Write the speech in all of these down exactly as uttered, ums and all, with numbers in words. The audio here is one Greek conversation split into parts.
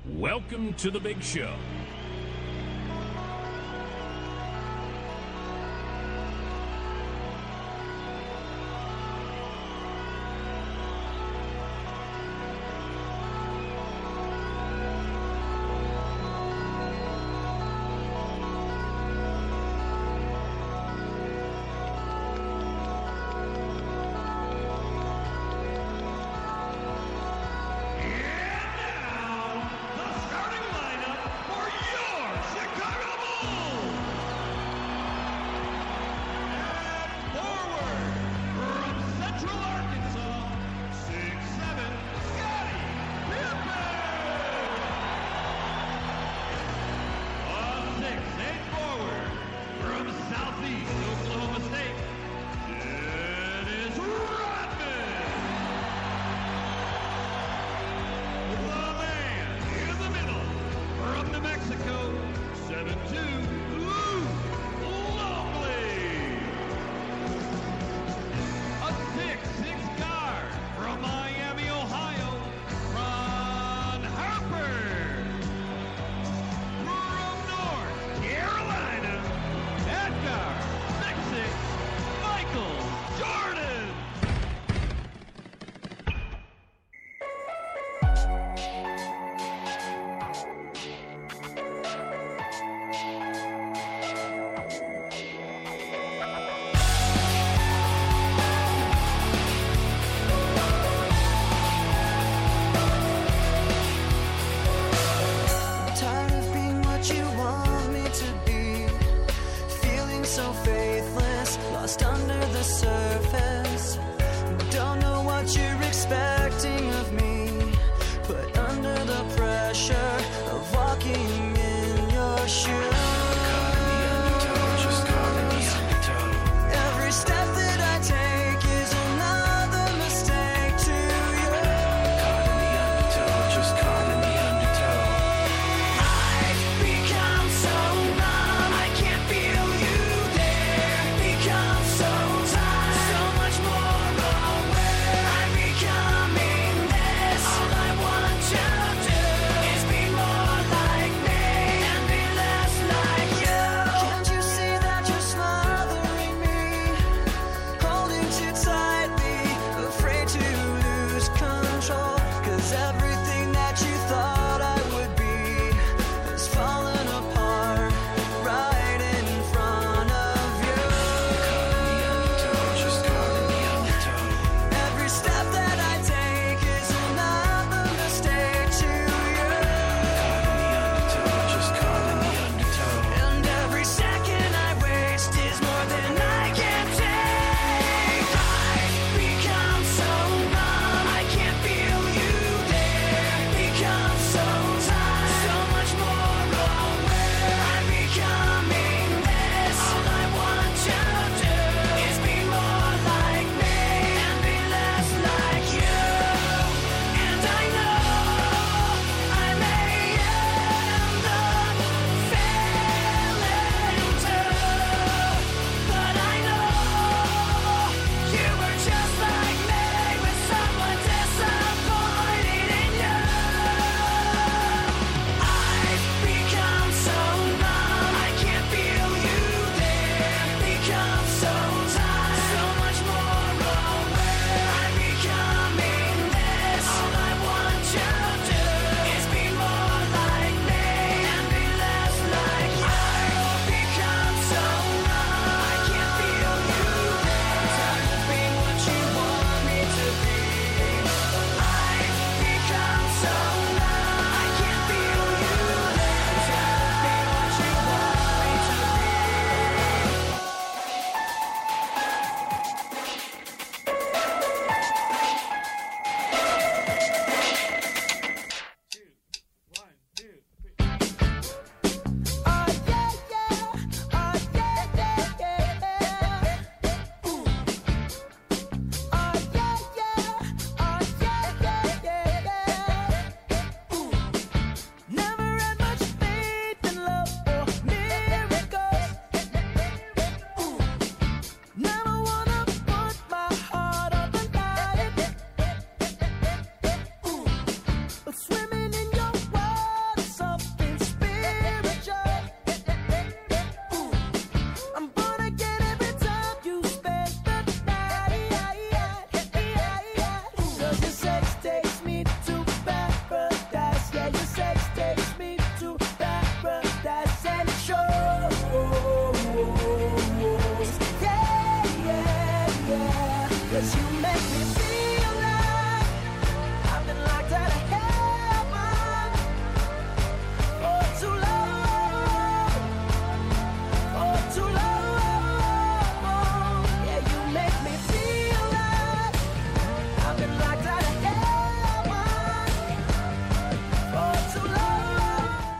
Welcome to the big show. All I want you to do is be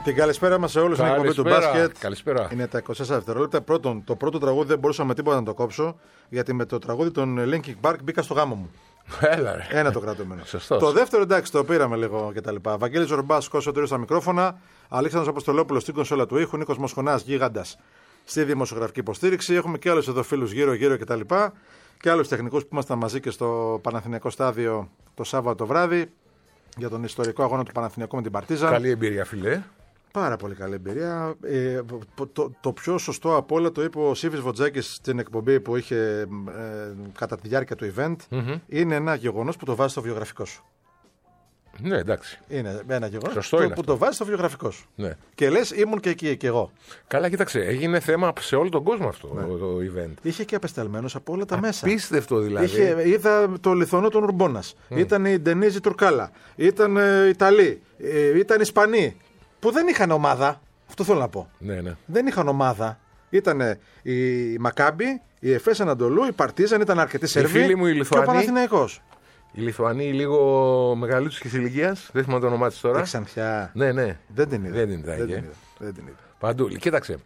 Την καλησπέρα μας σε όλους στην εκπομπή του μπάσκετ. Καλησπέρα. Είναι τα είκοσι τέσσερα δευτερόλεπτα. Πρώτον, το πρώτο τραγούδι δεν μπορούσα με τίποτα να το κόψω, γιατί με το τραγούδι των Linkin Park μπήκα στο γάμο μου. Έλα, ρε. Ένα το κρατούμενο. Σωστός. Το δεύτερο, εντάξει, το πήραμε λίγο κτλ. Βαγγέλης Ζορμπάς, Κώσο Τύρος στα μικρόφωνα. Αλέξανδρος Αποστολόπουλος στην κονσόλα του ήχου. Νίκος Μοσχονάς, γίγαντας στη δημοσιογραφική υποστήριξη. Έχουμε και άλλους εδώ φίλους γύρω-γύρω κτλ. Και άλλους τεχνικούς που ήμασταν μαζί και στο Παναθηναϊκό στάδιο το Σάββατο το βράδυ για τον ιστορικό αγώνα του Παναθηναϊκού με την Παρτίζαν. Καλή εμπειρία, φιλέ. Πάρα πολύ καλή εμπειρία. Ε, το, το, το πιο σωστό από όλα το είπε ο Σίβης Βοτζάκης στην εκπομπή που είχε ε, κατά τη διάρκεια του event. Mm-hmm. Είναι ένα γεγονός που το βάζει στο βιογραφικό σου. Ναι, εντάξει. Είναι ένα γεγονός Σωστό που, είναι που αυτό. το βάζει στο βιογραφικό σου. Ναι. Και λες ήμουν και εκεί και εγώ. Καλά, κοίταξε. Έγινε θέμα σε όλο τον κόσμο αυτό Ναι. το event. Είχε και απεσταλμένος από όλα τα μέσα. Απίστευτο δηλαδή. Είχε, είδα το Λιθωνό τον Ουρμπόνας. Mm. Ήταν η Ντενίζη Τουρκάλα. Ήταν ε, Ιταλοί. Ε, ήταν Ισπανοί. Που δεν είχαν ομάδα. Αυτό θέλω να πω. Ναι, ναι. Δεν είχαν ομάδα. Ήταν η Μακάμπι, η Εφές Ανατολού, η Παρτίζαν, ήταν αρκετοί Σερβοί. φίλοι μου οι και ο Λιθουανοί. Παναθηναϊκός. Οι Λιθουανοί λίγο μεγαλύτεροι τη ηλικία. Δεν θυμάμαι το όνομά τη τώρα. Ξανθιά. Ναι, ναι. Δεν την είδα. Δεν την είδα, Δεν την ε. είδα. Δεν την είδα. Παντού. Κοίταξε.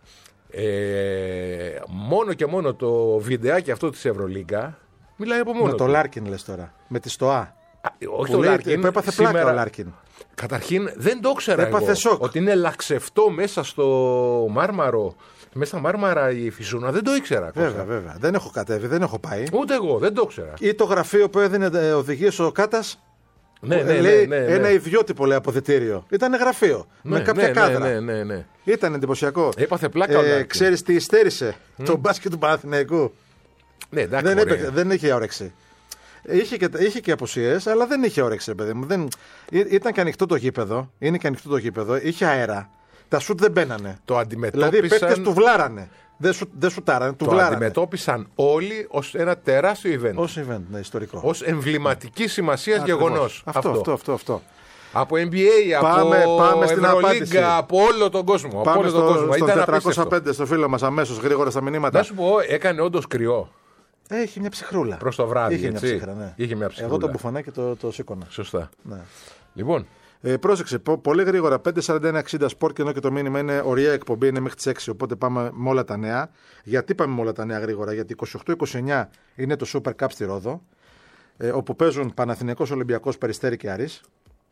Ε, μόνο και μόνο το βιντεάκι αυτό τη Ευρωλίγκα μιλάει από μόνο. Με του. το Λάρκιν λες τώρα. Με τη ΣΤΟΑ. Α, όχι Που το λέει, Λάρκιν. που έπαθε πλάκα σήμερα... ο Λάρκιν. Καταρχήν δεν το ήξερα Έπαθε εγώ, σοκ. ότι είναι λαξευτό μέσα στο Μάρμαρο, μέσα στα Μάρμαρα η Φυσούνα. Δεν το ήξερα. Βέβαια, Κώστα. βέβαια. Δεν έχω κατέβει, δεν έχω πάει. Ούτε εγώ, δεν το ήξερα. Ή το γραφείο που έδινε οδηγίες ο Κάτας. Ναι, ναι, ναι, λέει ναι, ναι. ένα ιδιότυπο λέει αποδυτήριο. Ήταν γραφείο. Ναι, με κάποια ναι, κάδρα. Ναι, ναι, ναι, ναι. Ήταν εντυπωσιακό. Έπαθε πλάκα ο Λάρκιν. Ξέρεις τι υστέρησε mm. το μπάσκετ του Παναθηναϊκού. Ναι, εντάξει, δεν, μωρέ. έπαιξε, δεν είχε όρεξη. Είχε και, είχε και απουσίες, αλλά δεν είχε όρεξη, παιδί μου. Δεν, ήταν και ανοιχτό το γήπεδο. Είναι και ανοιχτό το γήπεδο. Είχε αέρα. Τα σουτ δεν μπαίνανε. Το αντιμετώπισαν... Δηλαδή οι παίκτες του βλάρανε. Δεν, σου, δεν σουτάρανε, του το βλάρανε. αντιμετώπισαν όλοι ως ένα τεράστιο event. Ως event, ναι, ιστορικό. Ως εμβληματική σημασία γεγονός. Αυτό, αυτό, αυτό, αυτό, αυτό. Από N B A, Πάμε, από πάμε στην απάντηση. Ευρωλίγκα, από όλο τον κόσμο. Πάμε από όλο στο, τον κόσμο. στο Ήταν τετρακόσια πέντε απίστευτο. στο φίλο μας αμέσως γρήγορα στα μηνύματα. Να σου πω, έκανε όντως κρυό. Έχει μια ψυχρούλα. Προς το βράδυ, Είχε έτσι. μια ψυχρά, ναι. Είχε μια ψυχρούλα. Εγώ το μπουφανάκι το, το σήκωνα. Σωστά. Ναι. Λοιπόν, Ε, πρόσεξε, πο, πολύ γρήγορα. πέντε σαράντα ένα εξήντα σπορτ και ενώ και το μήνυμα είναι ωραία εκπομπή, είναι μέχρι τις έξι. Οπότε πάμε με όλα τα νέα. Γιατί πάμε με όλα τα νέα γρήγορα? Γιατί είκοσι οκτώ είκοσι εννιά είναι το Super Cup στη Ρόδο, ε, όπου παίζουν Παναθηναϊκός, Ολυμπιακός, Περιστέρι και Άρης.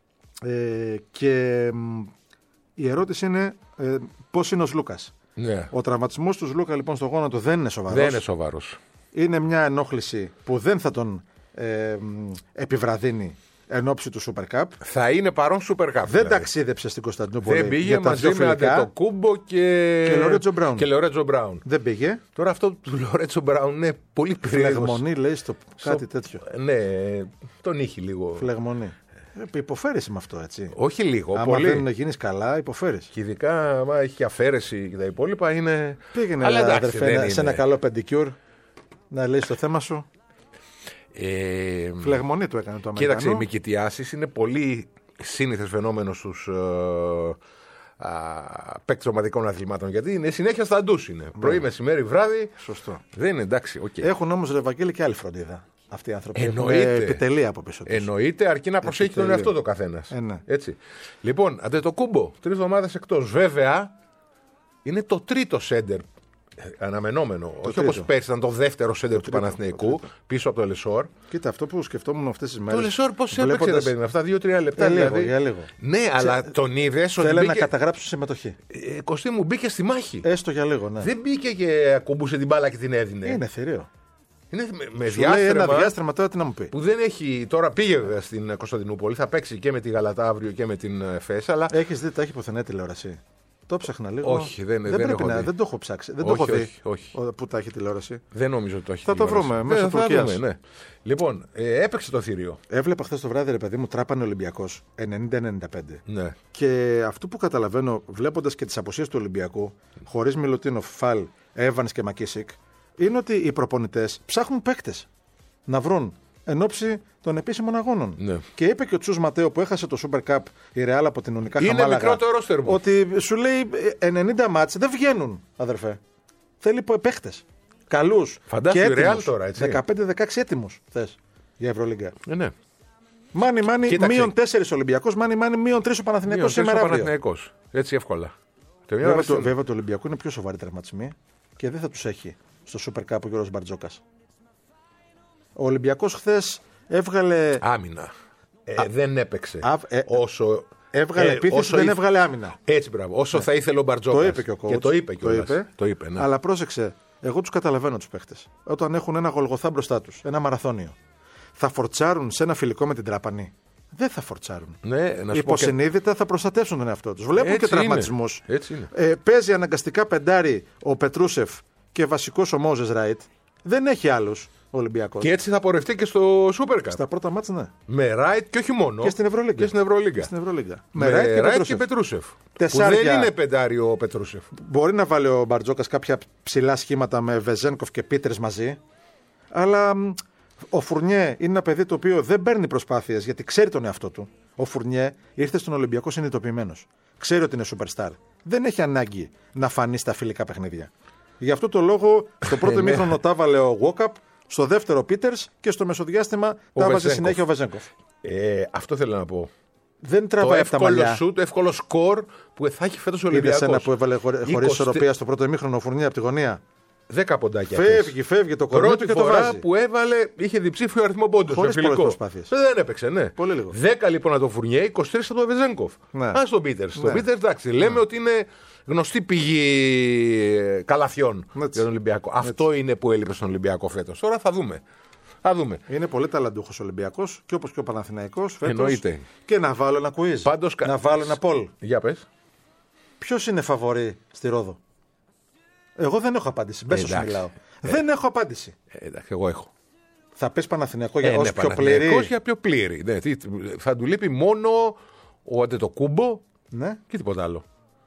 Ε, και μ, η ερώτηση είναι ε, πώς είναι ο Σλούκας. ναι. Ο τραυματισμός του Σλούκα λοιπόν στο γόνατο δεν είναι σοβαρός. Δεν είναι σοβαρός. Είναι μια ενόχληση που δεν θα τον ε, μ, επιβραδύνει εν ώψη του Super Cup. Θα είναι παρόν Super Cup. Δεν δηλαδή. ταξίδεψε στην Κωνσταντινούπολη. Δεν πήγε για τα μαζί δύο με φιλικά. Αντετοκούμπο και... Και Λορέτζο Μπράουν. Και Λορέτζο Μπράουν. Δεν πήγε. Τώρα αυτό του Λορέτσο Μπράουν είναι πολύ περίεργος. Φλεγμονή λέει στο κάτι τέτοιο. Ναι, τον είχε λίγο. Φλεγμονή. Ε, υποφέρεις με αυτό, έτσι. Όχι λίγο, Άμα πολύ. δεν γίνεις καλά, υποφέρεις. Και ειδικά άμα έχει αφαίρεση και τα υπόλοιπα είναι. Πήγαινε Αλλά εντάξει, αδερφέ, δεν ένα- είναι. σε ένα καλό πεντικιούρ να λύσει το θέμα σου. Ε, Φλεγμονή του έκανε το Αμερικανό. Κοίταξε, οι μικητιάσεις είναι πολύ σύνηθες φαινόμενο στους ε, παίκτες ομαδικών αθλημάτων. Γιατί είναι συνέχεια στα ντους είναι. Πρωί, μεσημέρι, βράδυ. Σωστό. Δεν είναι εντάξει, οκ. Έχουν όμως ρε Βαγγέλη και άλλη φροντίδα. Αυτοί οι άνθρωποι Εννοείται. έχουν επιτελεία από πίσω τους. Εννοείται, αρκεί να προσέχει τον Επιτελείο. εαυτό το καθένα. Ε, ναι. Έτσι. Λοιπόν, Αντετοκούμπο, τρεις εβδομάδες εκτός. Βέβαια, είναι το τρίτο σέντερ αναμενόμενο. Όχι τρίτο. όπως πέρσι, ήταν το δεύτερο σέντερ του τρίτο, Παναθηναϊκού, το πίσω από το Λεσόρ. Κοίτα, αυτό που σκεφτόμουν αυτές τις μέρες. Το Λεσόρ πώς έπαιξε, βλέποντας- ρε παιδί με αυτά, δύο τρία λεπτά. Ε, λίγο, δηλαδή. για λίγο. Ναι, αλλά τον είδε ότι Θέλει να μπήκε. καταγράψει συμμετοχή. Ε, Κωστή μου μπήκε στη μάχη. Έστω για λίγο, ναι. Δεν μπήκε και ακούμπουσε την μπάλα και την έδινε. Είναι θηρίο. Είναι με, με Σου λέει ένα διάστρεμα διάστρεμα τώρα τι να μου πει. που δεν έχει. Τώρα πήγε βέβαια στην Κωνσταντινούπολη, θα παίξει και με τη Γαλατά αύριο και με την Εφές, αλλά. Έχει δει, τα έχει πουθενά τηλεόραση. Το ψάχνα λίγο. Όχι, δεν- δεν πρέπει έχω να, δει. δεν το έχω ψάξει. Δεν Όχι, το έχω δει. όχι, όχι. Ο- Πού τα έχει τηλεόραση. Δεν νομίζω ότι το έχει. Θα το τηλεόραση. βρούμε μέσω Ναι, θα Τουρκίας. δούμε, ναι. Λοιπόν, ε, έπαιξε το θηρίο. Έβλεπα χθε το βράδυ, ρε παιδί μου, τράπανε Ολυμπιακός ενενήντα ενενήντα πέντε. Ναι. Και αυτό που καταλαβαίνω, βλέποντας και τις απουσίες του Ολυμπιακού, χωρίς Μιλουτίνοφ, Φαλ, Εύανς και Μακίσικ, είναι ότι οι προπονητές ψάχνουν παίκτες να βρουν εν ώψη των επίσημων αγώνων. Ναι. Και είπε και ο Τσούς Ματέο που έχασε το Super Cup η Ρεάλ από την Ουνικά Είναι Χαμάλαγα, μικρό το ρόστερ μου. ότι σου λέει ενενήντα μάτς δεν βγαίνουν, αδερφέ. Θέλει παίκτες. Καλούς. Φαντάσου και η Real έτοιμους. τώρα, έτσι. δεκαπέντε δεκαέξι έτοιμους θες για Ευρωλίγκα. Ε, ναι. Μάνι μάνι Κοίταξε. μείον τέσσερι Ολυμπιακός, μάνι μάνι μείον τρία ο Παναθηναϊκός Μείον σήμερα. τρεις ο Αύριο. Παναθηναϊκός. Έτσι εύκολα. Το Βέβαια, βέβαια, το, βέβαια το Ολυμπιακό είναι πιο σοβαροί τραυματισμοί και δεν θα τους έχει στο Super Cup ο Γιώργος Μπαρτζόκας. Ο Ολυμπιακός χθες έβγαλε. Άμυνα. Ε, δεν έπαιξε. Α, ε, όσο. Έβγαλε ε, επίθεση, όσο δεν ήθ- έβγαλε άμυνα. Έτσι, μπράβο. Όσο Ναι. θα ήθελε ο Μπαρτζόκας. Το είπε και ο coach. Και το είπε το κιόλας. είπε. Το είπε, ναι. Αλλά πρόσεξε, εγώ τους καταλαβαίνω τους παίχτες. Όταν έχουν ένα γολγοθά μπροστά τους, ένα μαραθώνιο, θα φορτσάρουν σε ένα φιλικό με την Τράπανη. Δεν θα φορτσάρουν. Ναι, να σου πω και... Υποσυνείδητα θα προστατεύσουν τον εαυτό τους. Βλέπουν Έτσι και τραυματισμούς. είναι. Έτσι είναι. Ε, παίζει αναγκαστικά πεντάρι ο Πετρούσεφ και βασικός ο Μόζες Ράιτ. Δεν έχει άλλους ο Ολυμπιακός. Και έτσι θα πορευτεί και στο Super Cup. Στα πρώτα μάτς, ναι. Με Ράιτ και όχι μόνο. Και στην Ευρωλίγκα. Και στην Ευρωλίγκα. Στην Ευρωλίγκα. Με Ράιτ και Ράιτ Πετρούσεφ. και Πετρούσεφ. Τεσσάρια. Που δεν είναι πεντάρι ο Πετρούσεφ. Μπορεί να βάλει ο Μπαρτζόκας κάποια ψηλά σχήματα με Βεζένκοφ και Πίτερς μαζί. Αλλά μ, ο Φουρνιέ είναι ένα παιδί το οποίο δεν παίρνει προσπάθειες γιατί ξέρει τον εαυτό του. Ο Φουρνιέ ήρθε στον Ολυμπιακό συνειδητοποιημένος. Ξέρει ότι είναι superstar. Δεν έχει ανάγκη να φανεί στα φιλικά παιχνίδια. Γι' αυτό το λόγο στο πρώτο ημίχρονο τα έβαλε ο Γουόκαπ, στο δεύτερο Πίτερς και στο μεσοδιάστημα τα έβαζε Βεζένκοφ. συνέχεια ο Βεζένκοφ. Ε, αυτό θέλω να πω. Δεν Το τραβάει από τα εύκολο μαλλιά. σουτ, το εύκολο σκορ που θα έχει φέτος ο Είδε Ολυμπιακός. ένα που έβαλε χωρί είκοσι ισορροπία στο πρώτο ημίχρονο ο Φουρνιέ από τη γωνία. δέκα ποντάκια. Φεύγει, φεύγει το κορμί του Πρώτη και το φορά βάζει. που έβαλε είχε διψήφιο αριθμό πόντων. Χωρίς στο φιλικό. πολλές προσπάθειες. Δεν έπαιξε, ναι. Πολύ λίγο. δέκα λοιπόν από τον Φουρνιέ, είκοσι τρία από τον Βεζένκοφ. Ναι. Α, στον Πίτερ. Στον Ναι. Πίτερ, εντάξει, λέμε ότι είναι γνωστή πηγή ε, καλαθιών Έτσι. για τον Ολυμπιακό. Αυτό είναι που έλειπε στον Ολυμπιακό φέτος. Τώρα θα δούμε. Θα δούμε. Είναι πολύ ταλαντούχος Ολυμπιακός και όπως και ο Παναθηναϊκός φέτος. Εννοείται. Και να βάλω ένα quiz. Πάντως, κα- Να βάλω ένα poll. Για πες. Ποιος είναι φαβορί στη Ρόδο? Εγώ δεν έχω απάντηση. Μπες σου Εντάξει. μιλάω. Δεν έχω απάντηση. Ε, εντάξει, εγώ έχω. Θα πες Παναθηναϊκό για Ε, ως ναι, πιο Παναθηναϊκός πλήρη. για πιο πλήρη. Ναι, τι, θα του λείπει μόνο ο Αντετοκούμπο Ναι. και τίποτα άλλο.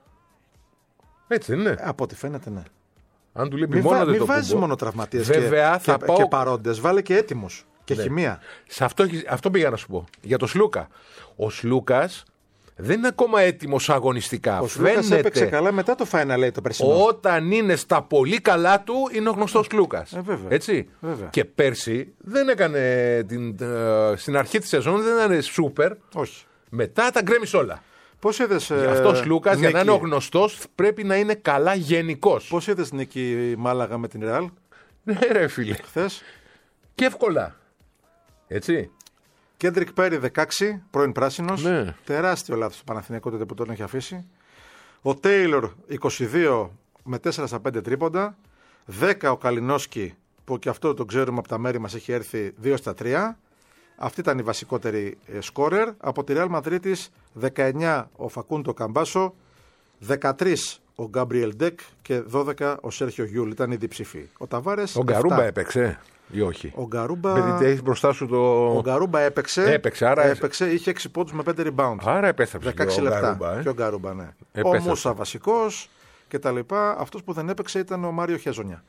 Έτσι δεν είναι. Από ό,τι φαίνεται, ναι. Αν του λείπει Μην, μόνο βα... ο μην Αντετοκούμπο. βάζεις μόνο τραυματίες και, Βέβαια, θα και, πάω- και παρόντες. Βάλε και έτοιμους. Και Ναι. χημεία. Σε αυτό, έχεις- αυτό πήγα να σου πω. Για τον Σλούκα. Ο Σλούκας δεν είναι ακόμα έτοιμος αγωνιστικά. Ο Σλούκας Φαίνεται έπαιξε καλά μετά το Final Eight το περσινό. όταν είναι στα πολύ καλά του είναι ο γνωστός Σλούκας. Ε, βέβαια. Έτσι. Βέβαια. Και πέρσι δεν έκανε την, ε, στην αρχή της σεζόν δεν ήταν σούπερ. Όχι. Μετά τα γκρέμισε όλα. Πώς είδες, Γι' αυτό ο ε, Σλούκας για να νίκη- είναι ο γνωστός πρέπει να είναι καλά γενικός. Πώς είδες νίκη η Μάλαγα με την Ρεάλ Ναι, ρε φίλε. χθες? Και εύκολα. Έτσι. Κέντρικ Πέρι δεκαέξι, πρώην πράσινος. Ναι. Τεράστιο λάθος του Παναθηναϊκού τότε που τον έχει αφήσει. Ο Τέιλορ είκοσι δύο με τέσσερα στα πέντε τρίποντα. δέκα ο Καλινόσκι που και αυτό το ξέρουμε από τα μέρη μας έχει έρθει δύο στα τρία. Αυτή ήταν η βασικότερη ε, σκόρερ. Από τη Ρεάλ Μαδρίτης δεκαεννιά ο Φακούντο Καμπάσο, δεκατρία ο Γκάμπριελ Ντεκ και δώδεκα ο Σέρχιο Γιούλ. Ήταν οι διψήφοι. Ο Ταβάρες. Ο Γκαρούμπα επτά. έπαιξε ή όχι. Ο Γκαρούμπα... Γιατί έχει μπροστά σου το. Ο Γκαρούμπα έπαιξε. Έπαιξε, άρα- έπαιξε, είχε έξι πόντους με πέντε rebound. Άρα επέστρεψε. δεκαέξι και ο λεπτά. Γκαρούμπα, ε. Και ο Γκαρούμπα, ναι. Ο Επέστρεψε. Μούσα βασικός και τα λοιπά. Αυτός που δεν έπαιξε ήταν ο Μάριο Χέζονια.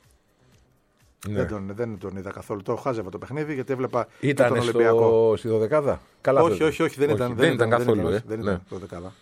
Ναι. Δεν, τον, δεν τον είδα καθόλου. Το χάζευα το παιχνίδι γιατί έβλεπα και Ήταν τον Ολυμπιακό. στο... στη δωδεκάδα. Καλά, όχι, αυτό. όχι, όχι, δεν ήταν. δεν ήταν καθόλου. Δεν ε. ήταν, δεν Ναι. ήταν το δεκάδα.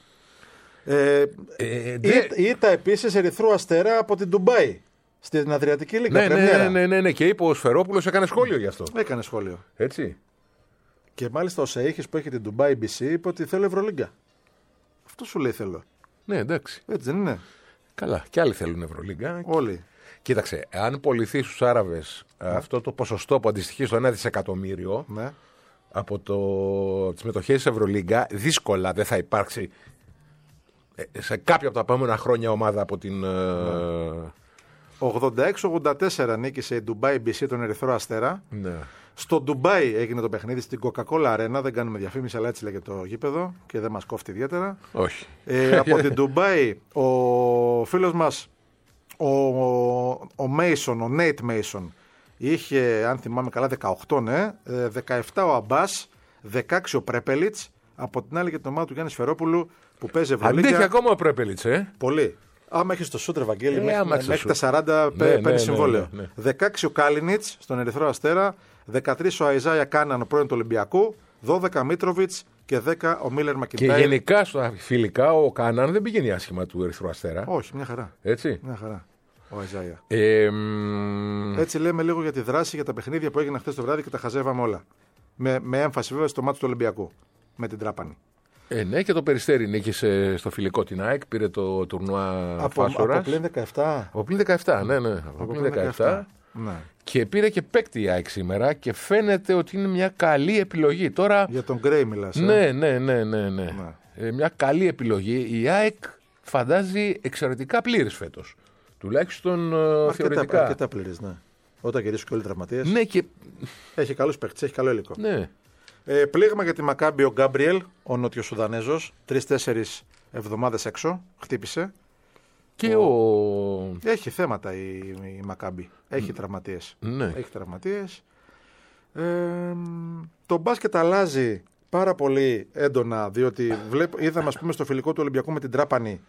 Ε, Ε, δε- Ή- Ήταν επίσης Ερυθρού Αστέρα από την Ντουμπάι. Στην Αδριατική Λίγκα. Ναι, ναι, πρεμιέρα. ναι, ναι, ναι, ναι. Και είπε ο Σφερόπουλος έκανε σχόλιο γι' αυτό. Έκανε σχόλιο. Έτσι. Και μάλιστα ο Σεΐχης που έχει την Dubai μπι σι είπε ότι θέλω Ευρωλίγκα. Αυτό σου λέει θέλω. Ναι, εντάξει. Έτσι δεν είναι? Καλά. Και άλλοι θέλουν Ευρωλίγκα. Όλοι. Κοίταξε, αν πωληθεί στους Άραβες αυτό το ποσοστό που αντιστοιχεί στο ένα δισεκατομμύριο Ναι. από το... τις μετοχές της Ευρωλίγκα, δύσκολα δεν θα υπάρξει ε, σε κάποια από τα επόμενα χρόνια ομάδα από την. ε, ογδόντα έξι ογδόντα τέσσερα νίκησε η Dubai μπι σι τον Ερυθρό Αστέρα. Ναι. Στο Ντουμπάι έγινε το παιχνίδι, στην Coca-Cola Arena. Δεν κάνουμε διαφήμιση, αλλά έτσι λέγεται το γήπεδο και δεν μας κόφτει ιδιαίτερα. Όχι. Ε, από την Ντουμπάι, ο φίλος μας, ο, ο Mason, ο Nate Mason, είχε, αν θυμάμαι καλά, δεκαοκτώ, ναι, ε, δεκαεπτά ο Αμπάς, δεκαέξι ο Πρέπελιτς. Από την άλλη για την ομάδα του Γιάννη Σφερόπουλου που παίζει Ευρωλίγκα. Αντέχει ακόμα ο Πρέπελιτς, ε. Πολύ. Άμα έχει το σούτ, Ευαγγέλη, Ε, μέχρι, άμα έχεις το μέχρι τα σούτ. σαράντα Ναι, παίρνει ναι, ναι, συμβόλαιο. ναι, ναι. δεκαέξι ο Κάλινιτς στον Ερυθρό Αστέρα, δεκατρία ο Αϊζάια Κάναν, ο πρώην του Ολυμπιακού, δώδεκα Μίτροβιτς και δέκα ο Μίλλερ Και Μακιντάιρ. γενικά στα φιλικά ο Κάναν δεν πηγαίνει άσχημα του Ερυθρού Αστέρα. Όχι, μια χαρά. Έτσι. Μια χαρά. Ο Αϊζάια. Ε, μ, Έτσι λέμε λίγο για τη δράση, για τα παιχνίδια που έγιναν χθε το βράδυ και τα χαζεύαμε όλα. Με, με έμφαση βέβαια στο μάτι του Ολυμπιακού. Με την Τράπανη. Ε, ναι, και το Περιστέρι νίκησε στο φιλικό την ΑΕΚ, πήρε το τουρνουά από, Φάσορας. Από πλήν δεκαεπτά. Από πλήν δεκαεπτά, ναι, ναι. Από, από πλήν δεκαεπτά. Ναι. Και πήρε και παίκτη η ΑΕΚ σήμερα και φαίνεται ότι είναι μια καλή επιλογή. Τώρα... Για τον Γκρέι μιλάς. Ε? Ναι, ναι, ναι, ναι, ναι. ναι. Ε, μια καλή επιλογή. Η ΑΕΚ φαντάζει εξαιρετικά πλήρης φέτος. Τουλάχιστον αρκετά, θεωρητικά. Αρκετά πλήρης, ναι. Όταν γυρίσουν και όλοι οι τραυματίες. Ναι, και... Έχει καλούς παίκτες, έχει καλό υλικό. Ναι. Ε, πλήγμα για τη Μακάμπι ο Γκάμπριελ, ο Νότιο-Σουδανέζος. Τρεις-τέσσερις εβδομάδες έξω. Χτύπησε. Και ο... ο... Έχει θέματα η, η Μακάμπι. Έχει τραυματίες. Ναι. Έχει τραυματίες. Ε, το μπάσκετ αλλάζει πάρα πολύ έντονα, διότι βλέπ, είδαμε ας πούμε στο φιλικό του Ολυμπιακού με την Τράπανη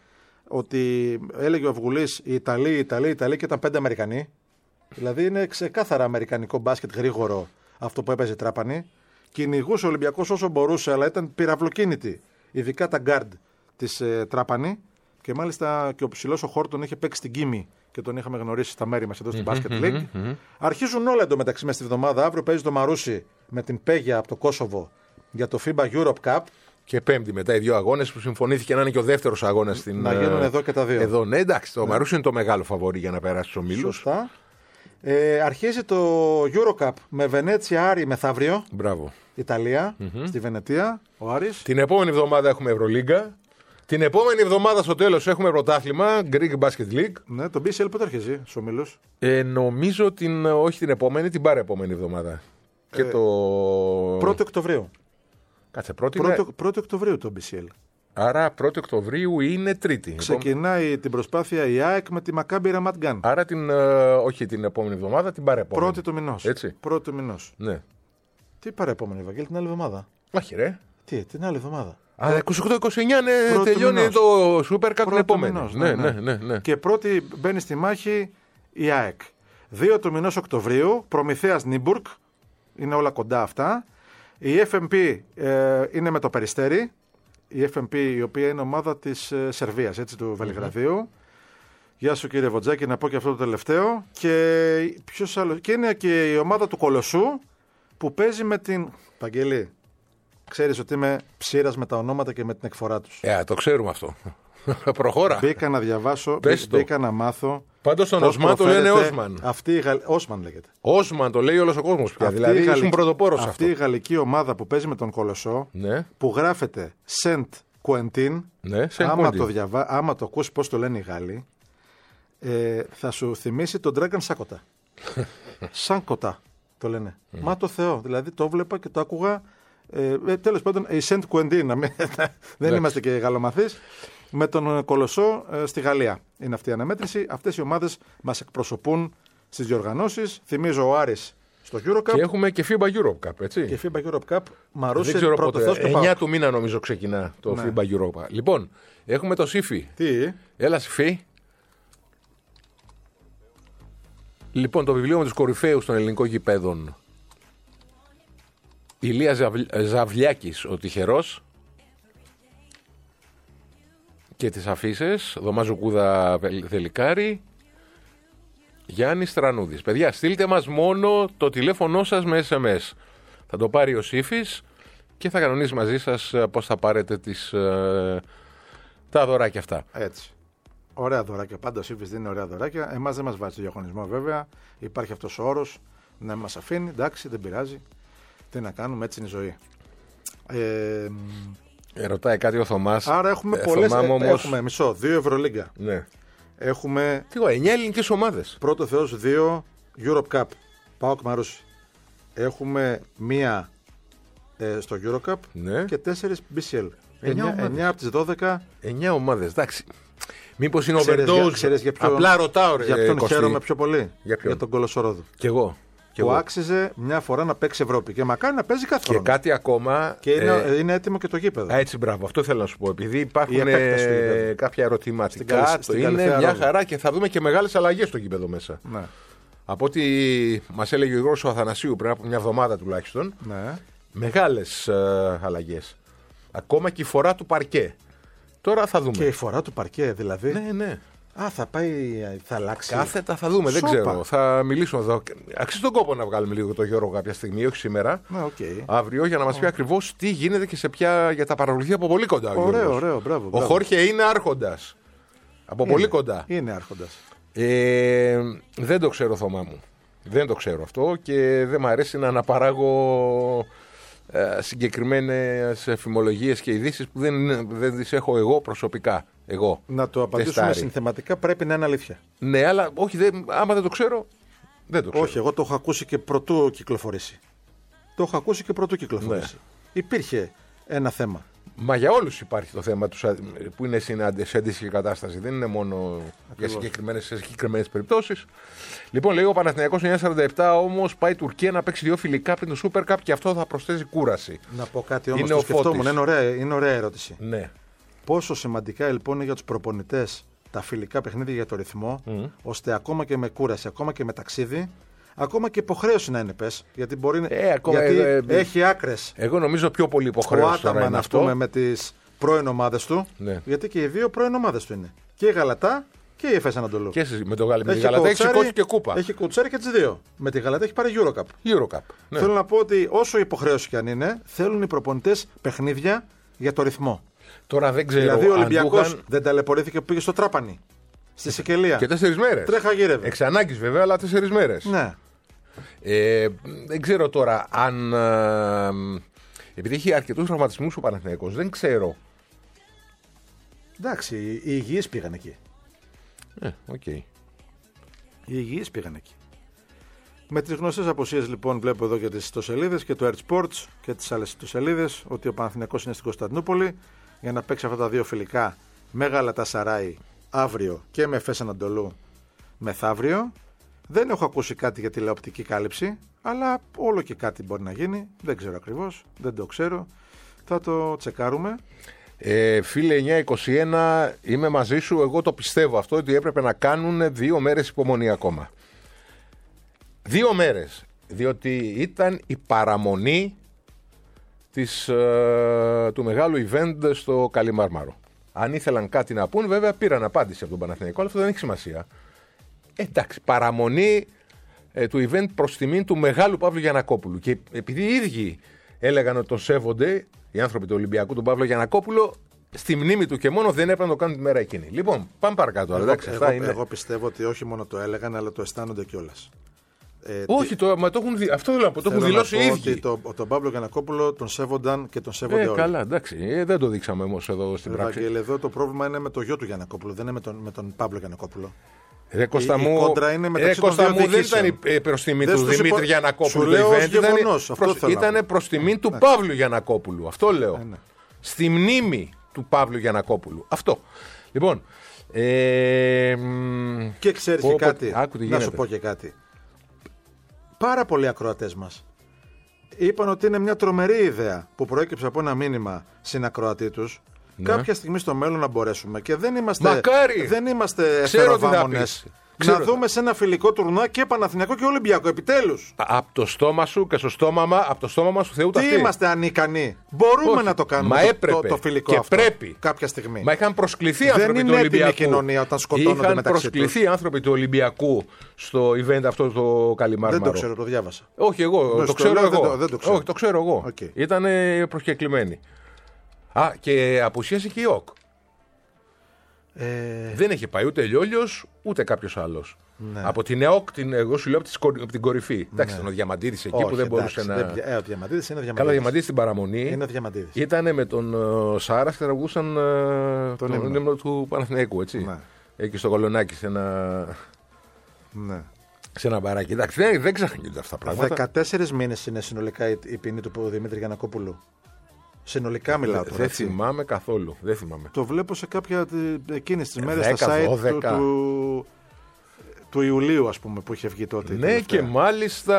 ότι έλεγε ο Αυγουλής οι Ιταλοί, οι Ιταλοί, οι Ιταλοί και ήταν πέντε Αμερικανοί. Δηλαδή είναι ξεκάθαρα αμερικανικό μπάσκετ γρήγορο αυτό που έπαιζε η Τράπανη. Κυνηγούσε ο Ολυμπιακός όσο μπορούσε, αλλά ήταν πυραυλοκίνητη. Ειδικά τα γκάρντ της ε, Τράπανη. Και μάλιστα και ο ψηλός ο Χόρτον είχε παίξει στην Κίμη και τον είχαμε γνωρίσει στα μέρη μας εδώ στην Basket League. Mm-hmm, mm-hmm. Αρχίζουν όλα εντωμεταξύ μέσα στη βδομάδα. Αύριο παίζει το Μαρούσι με την Πέγια από το Κόσοβο για το φίμπα Europe Cup. Και Πέμπτη μετά οι δύο αγώνες που συμφωνήθηκε να είναι και ο δεύτερος αγώνας στην. Να γίνουν εδώ και τα δύο. Εδώ, ναι, εντάξει, το ναι. Μαρούσι είναι το μεγάλο φαβορί για να περάσει στους ομίλους. Σωστά. Ε, αρχίζει το Euro Cup με Βενέτσια Άρη μεθαύριο. Μπράβο. Ιταλία, mm-hmm. στη Βενετία, ο Άρης. Την επόμενη εβδομάδα έχουμε Ευρωλίγκα. Την επόμενη εβδομάδα στο τέλος έχουμε πρωτάθλημα, Greek Basket League. Ναι, το μπι σι ελ πότε αρχίζει στους ομίλους? Ε, νομίζω την, όχι την επόμενη, την παρεπόμενη εβδομάδα. Ε, και το... πρώτη Οκτωβρίου. Κάτσε, πρώτη, πρώτη, είναι... πρώτη Οκτωβρίου το μπι σι ελ. Άρα πρώτη Οκτωβρίου είναι Τρίτη. Ξεκινάει λοιπόν... την προσπάθεια η ΑΕΚ με τη Μακάμπι Ραματ Γκάν. Άρα την, ε, όχι την επόμενη εβδομάδα, την παρεπόμενη. Πρώτη του μηνός. Έτσι. Πρώτη του μηνός. Ναι. Τι παρεπόμενη, Βαγγέλη, την άλλη εβδομάδα? Όχι, ρε. Τι, την άλλη εβδομάδα. Α, είκοσι οκτώ είκοσι εννιά ναι, τελειώνει μηνός. Το Super Cup την επόμενη. Μηνός, ναι, ναι, ναι, ναι, ναι. Και πρώτη μπαίνει στη μάχη η ΑΕΚ. δύο του μηνός Οκτωβρίου, Προμηθέας Νίμπουργκ. Είναι όλα κοντά αυτά. Η εφ εμ πι ε, είναι με το Περιστέρι. Η εφ εμ πι η οποία είναι ομάδα της ε, Σερβίας, έτσι, του Βελιγραδίου. Mm-hmm. Γεια σου κύριε Βοτζάκη, να πω και αυτό το τελευταίο. Και, ποιος άλλο... και είναι και η ομάδα του Κολοσσού που παίζει με την... Παγγελή, ξέρεις ότι είμαι ψήρας με τα ονόματα και με την εκφορά τους. Ε, το ξέρουμε αυτό. Προχώρα. Μπήκα να διαβάσω, μπήκα να μάθω. Πάντως τον Όσμαν το λένε Όσμαν. Αυτή η Γαλλ... Όσμαν λέγεται. Όσμαν το λέει όλος ο κόσμος πια. Αυτή δηλαδή ήσουν γαλλική... πρωτοπόρος αυτό. Αυτή η γαλλική ομάδα που παίζει με τον Κολοσσό, ναι. που γράφεται Σεντ Κουεντίν, ναι, άμα, το διαβα... άμα το ακούσει πώς το λένε οι Γάλλοι, ε, θα σου θυμίσει τον Dragon Σάκοτα. Σάνκοτα το λένε. Mm. Μα το Θεό. Δηλαδή το βλέπα και το άκουγα. Ε, ε, τέλος πάντων, η Σεντ Κουεντίν, δεν είμαστε και γαλλομαθείς. Με τον Κολοσσό ε, στη Γαλλία είναι αυτή η αναμέτρηση. Αυτές οι ομάδες μας εκπροσωπούν στις διοργανώσεις. Θυμίζω ο Άρης στο Eurocup. Και έχουμε και φίμπα Europe Cup, έτσι. Και φίμπα Europe Cup. Μαρούσε πρώτο Θεός και εννιά του μήνα νομίζω ξεκινά το ναι. φίμπα Europe. Λοιπόν, έχουμε το Σύφι. Τι? Έλα Σύφι. Λοιπόν, το βιβλίο με τους κορυφαίους των ελληνικών γηπέδων. Ηλία Ζαβ... Ζαβλιάκης, ο τυχερός. Και τις αφίσες, Δωμάζο Κούδα Θελικάρη, Γιάννης Τρανούδης. Παιδιά, στείλτε μας μόνο το τηλέφωνό σας με ες εμ ες. Θα το πάρει ο Σύφης και θα κανονίσει μαζί σας πώς θα πάρετε τις, ε, τα δωράκια αυτά. Έτσι. Ωραία δωράκια. Πάντα ο Σύφης δίνει ωραία δωράκια. Εμάς δεν μας βάζει το διαγωνισμό βέβαια. Υπάρχει αυτός ο όρος να μας αφήνει. Εντάξει, δεν πειράζει. Τι να κάνουμε, έτσι είναι η ζωή. Ε, Ε, ρωτάει κάτι ο Θωμάς. Άρα έχουμε ε, πολλές. Ε, όμως... Έχουμε μισό, δύο Ευρωλίγκα. Ναι. Έχουμε. Τι εννιά ελληνικές ομάδες. Πρώτο Θεός, δύο Europe Cup. ΠΑΟΚ Μαρούσι. Έχουμε μία ε, στο Eurocup ναι. και τέσσερις μπι σι ελ. εννιά από τις δώδεκα. εννιά ομάδες, εντάξει. Μήπως είναι overdose. Απλά ρωτάω, ρε. Για ποιον Κωστή. χαίρομαι πιο πολύ. Για, για τον Κολοσσορόδου. Κι εγώ. Που εγώ. Άξιζε μια φορά να παίξει Ευρώπη και μακάρι να παίζει κάθε χρόνο. Και κάτι ακόμα. Και είναι, ε, είναι έτοιμο και το γήπεδο. Έτσι, μπράβο. Αυτό θέλω να σου πω. Επειδή υπάρχουν ε, κάποια ερωτηματικά. Στην, στην είναι μια ρόδο. χαρά και θα δούμε και μεγάλες αλλαγές στο γήπεδο μέσα. Ναι. Από ό,τι μας έλεγε ο Γιώργος ο Αθανασίου πριν από μια εβδομάδα τουλάχιστον. Ναι. Μεγάλες ε, αλλαγές. Ακόμα και η φορά του παρκέ. Τώρα θα δούμε. Και η φορά του παρκέ δηλαδή. Ναι, ναι. Α, θα πάει, θα αλλάξει. Κάθετα θα δούμε, Σόπα. δεν ξέρω. Θα μιλήσουμε εδώ. Αξίζει τον κόπο να βγάλουμε λίγο τον Γιώργο κάποια στιγμή, όχι σήμερα. Ναι, okay. Αύριο για να μας πει ακριβώς τι γίνεται και σε ποια. Για τα παρακολουθεί από πολύ κοντά. Ωραίο, ωραίο, μπράβο. Ο μπράβο. Χόρχε είναι άρχοντας. Από είναι, πολύ κοντά. Είναι άρχοντας. Ε, δεν το ξέρω, Θωμά μου. Δεν το ξέρω αυτό και δεν μου αρέσει να αναπαράγω ε, συγκεκριμένες εφημολογίες και ειδήσεις που δεν, δεν τις έχω εγώ προσωπικά. Εγώ. Να το απαντήσουμε τεστάρι. συνθεματικά, πρέπει να είναι αλήθεια. Ναι, αλλά όχι, δεν, άμα δεν το ξέρω, δεν το ξέρω. Όχι, εγώ το έχω ακούσει και πρωτού κυκλοφορήσει. Το έχω ακούσει και πρωτού κυκλοφορήσει. Ναι. Υπήρχε ένα θέμα. Μα για όλους υπάρχει το θέμα τους που είναι σε αντίστοιχη κατάσταση. Δεν είναι μόνο ακριβώς. Για συγκεκριμένες, σε συγκεκριμένες περιπτώσεις. Λοιπόν, λέει ο Παναθηναϊκός εννιά σαράντα επτά όμως πάει η Τουρκία να παίξει δύο φιλικά πριν το Super Cup και αυτό θα προσθέσει κούραση. Να πω κάτι όμως, το σκεφτόμουν, είναι ωραία, είναι ωραία ερώτηση. Ναι. Πόσο σημαντικά λοιπόν είναι για τους προπονητές τα φιλικά παιχνίδια για το ρυθμό, mm. ώστε ακόμα και με κούραση, ακόμα και με ταξίδι, ακόμα και υποχρέωση να είναι πες. Γιατί μπορεί να. Ε, ακόμα, γιατί ε, ε, έχει άκρες. Εγώ νομίζω πιο πολύ υποχρέωση. Ο Άταμαν, ας πούμε, με τις πρώην ομάδες του. Ναι. Γιατί και οι δύο πρώην ομάδες του είναι. Και η Γαλατά και η Εφές Ανατολού. Και εσείς, με το Γαλ... έχει Γαλατά έχει σηκώσει και κούπα. Έχει κουτσάρει και τις δύο. Με τη Γαλατά έχει πάρει Eurocup. Eurocup. Ναι. Θέλω να πω ότι όσο υποχρέωση κι αν είναι, θέλουν οι προπονητές παιχνίδια για το ρυθμό. Τώρα δεν ξέρω. Δηλαδή ο Ολυμπιακός είχαν... δεν ταλαιπωρήθηκε που πήγε στο Τράπανι. Στη Σικελία. Και τέσσερις μέρες. Τρέχα γύρευε. Εξ ανάγκης βέβαια, αλλά τέσσερις μέρες. Ναι. Ε, δεν ξέρω τώρα αν. Ε, επειδή έχει αρκετούς τραυματισμούς ο Παναθηναϊκός, δεν ξέρω. Εντάξει, οι υγιείς πήγαν εκεί. Ε, οκ. Okay. Οι υγιείς πήγαν εκεί. Με τις γνωστές αποσίες λοιπόν βλέπω εδώ και τις ιστοσελίδες και το Earth Sports και τις άλλες ιστοσελίδες ότι ο Παναθηναϊκός είναι στην Κωνσταντινούπολη για να παίξει αυτά τα δύο φιλικά με Γαλατασαράι αύριο και με Εφές Ανατολού μεθαύριο. Δεν έχω ακούσει κάτι για τηλεοπτική κάλυψη, αλλά όλο και κάτι μπορεί να γίνει. Δεν ξέρω ακριβώς, δεν το ξέρω. Θα το τσεκάρουμε. Ε, φίλε εννιά είκοσι ένα, είμαι μαζί σου. Εγώ το πιστεύω αυτό ότι έπρεπε να κάνουν δύο μέρες υπομονή ακόμα. Δύο μέρες. Διότι ήταν η παραμονή της, ε, του μεγάλου event στο Καλιμάρμαρο. Αν ήθελαν κάτι να πούν, βέβαια πήραν απάντηση από τον Παναθηναϊκό, αλλά αυτό δεν έχει σημασία. Εντάξει, παραμονή ε, του event προς τιμήν του μεγάλου Παύλου Γιαννακόπουλου. Και επειδή οι ίδιοι έλεγαν ότι τον σέβονται, οι άνθρωποι του Ολυμπιακού, τον Παύλο Γιαννακόπουλο, στη μνήμη του και μόνο δεν έπρεπε να το κάνουν τη μέρα εκείνη. Λοιπόν, πάμε παρακάτω. Εγώ, εντάξει, εγώ, αυτά είναι... εγώ πιστεύω ότι όχι μόνο το έλεγαν, αλλά το αισθάνονται κιόλας. Ε, όχι, τι... το, μα το έχουν δει, αυτό θέλω να πω, το έχουν δηλώσει οι ίδιοι. Το, τον Παύλο Γιαννακόπουλο τον σέβονταν και τον σέβονται ε, όλοι. Καλά, εντάξει, ε, δεν το δείξαμε όμως εδώ στην πράξη. Ευαγγέλη, εδώ το πρόβλημα είναι με το γιο του Γιαννακόπουλου, δεν είναι με τον, με τον Παύλο Γιαννακόπουλο. Ρε Κώστα η, μου, η κόντρα είναι μεταξύ των δύο δεν ήταν προς τιμή του Δημήτρη υπο... Γιαννακόπουλου το event, γεγονός, ήταν, προς, ήταν προς τιμή του ναι. Παύλου Γιαννακόπουλου. Αυτό λέω. Ναι, ναι. Στη μνήμη του Παύλου Γιαννακόπουλου. Αυτό. Λοιπόν. Ε, και ξέρεις και κάτι. Άκου, να σου πω και κάτι. Πάρα πολλοί ακροατές μας είπαν ότι είναι μια τρομερή ιδέα που προέκυψε από ένα μήνυμα συνακροατή τους. Ναι. Κάποια στιγμή στο μέλλον να μπορέσουμε και δεν είμαστε, Μακάρι. δεν είμαστε εθεροβάμονες. Να Ξέρω δούμε σε ένα φιλικό τουρνουά και Παναθηναϊκό και Ολυμπιακό, επιτέλους. Από το στόμα σου και στο στόμα, μα, από το στόμα μας του Θεού τα Τι αυτή. είμαστε ανίκανοι. Μπορούμε όχι. Να το κάνουμε Μα το, έπρεπε. Το, το φιλικό και αυτό. Πρέπει. Κάποια στιγμή. Μα είχαν προσκληθεί άνθρωποι του Ολυμπιακού. Δεν είναι έτοιμη η κοινωνία όταν σκοτώνονται είχαν μεταξύ προσκληθεί τους. άνθρωποι του Ολυμπιακού στο event αυτό το Καλιμάρμαρο. Δεν το ξέρω, το διάβασα. Όχι εγώ, το, το ξέρω εγώ. Δεν το, δεν το ξέρω. Όχι, το ξέρω εγώ. Okay. Ήταν προσκεκλημένοι. Α, και απουσίασε και η ΟΚ. Ε... Δεν είχε πάει ούτε Λιόλιος ούτε κάποιος άλλος. Ναι. Από την ΕΟΚ, την, εγώ σου λέω από την κορυφή. Ναι. Εντάξει, ήταν ο Διαμαντίδης εκεί. Όχι, που δεν εντάξει, μπορούσε να. Δεν... Ε, ο Διαμαντίδης είναι Διαμαντίδης. Καλά, ο Διαμαντίδης στην παραμονή. Είναι Διαμαντίδης. Ήταν με τον uh, Σάρα και τραγούσαν uh, τον, τον ύμνο του Παναθηναϊκού, έτσι. Ναι. Εκεί στο Κολονάκι, σε ένα. Ναι. Σε ένα μπαράκι. Εντάξει, δεν, δεν ξεχνιούνται αυτά τα πράγματα. δεκατέσσερις μήνες είναι συνολικά η, η ποινή του Δημήτρη Γιαννακόπουλου. Συνολικά μιλάω τώρα. Δεν θυμάμαι καθόλου. Δεν θυμάμαι. Το βλέπω σε κάποια εκείνες τις μέρες στα site του, του, του Ιουλίου, ας πούμε, που είχε βγει τότε. Ναι, και μάλιστα.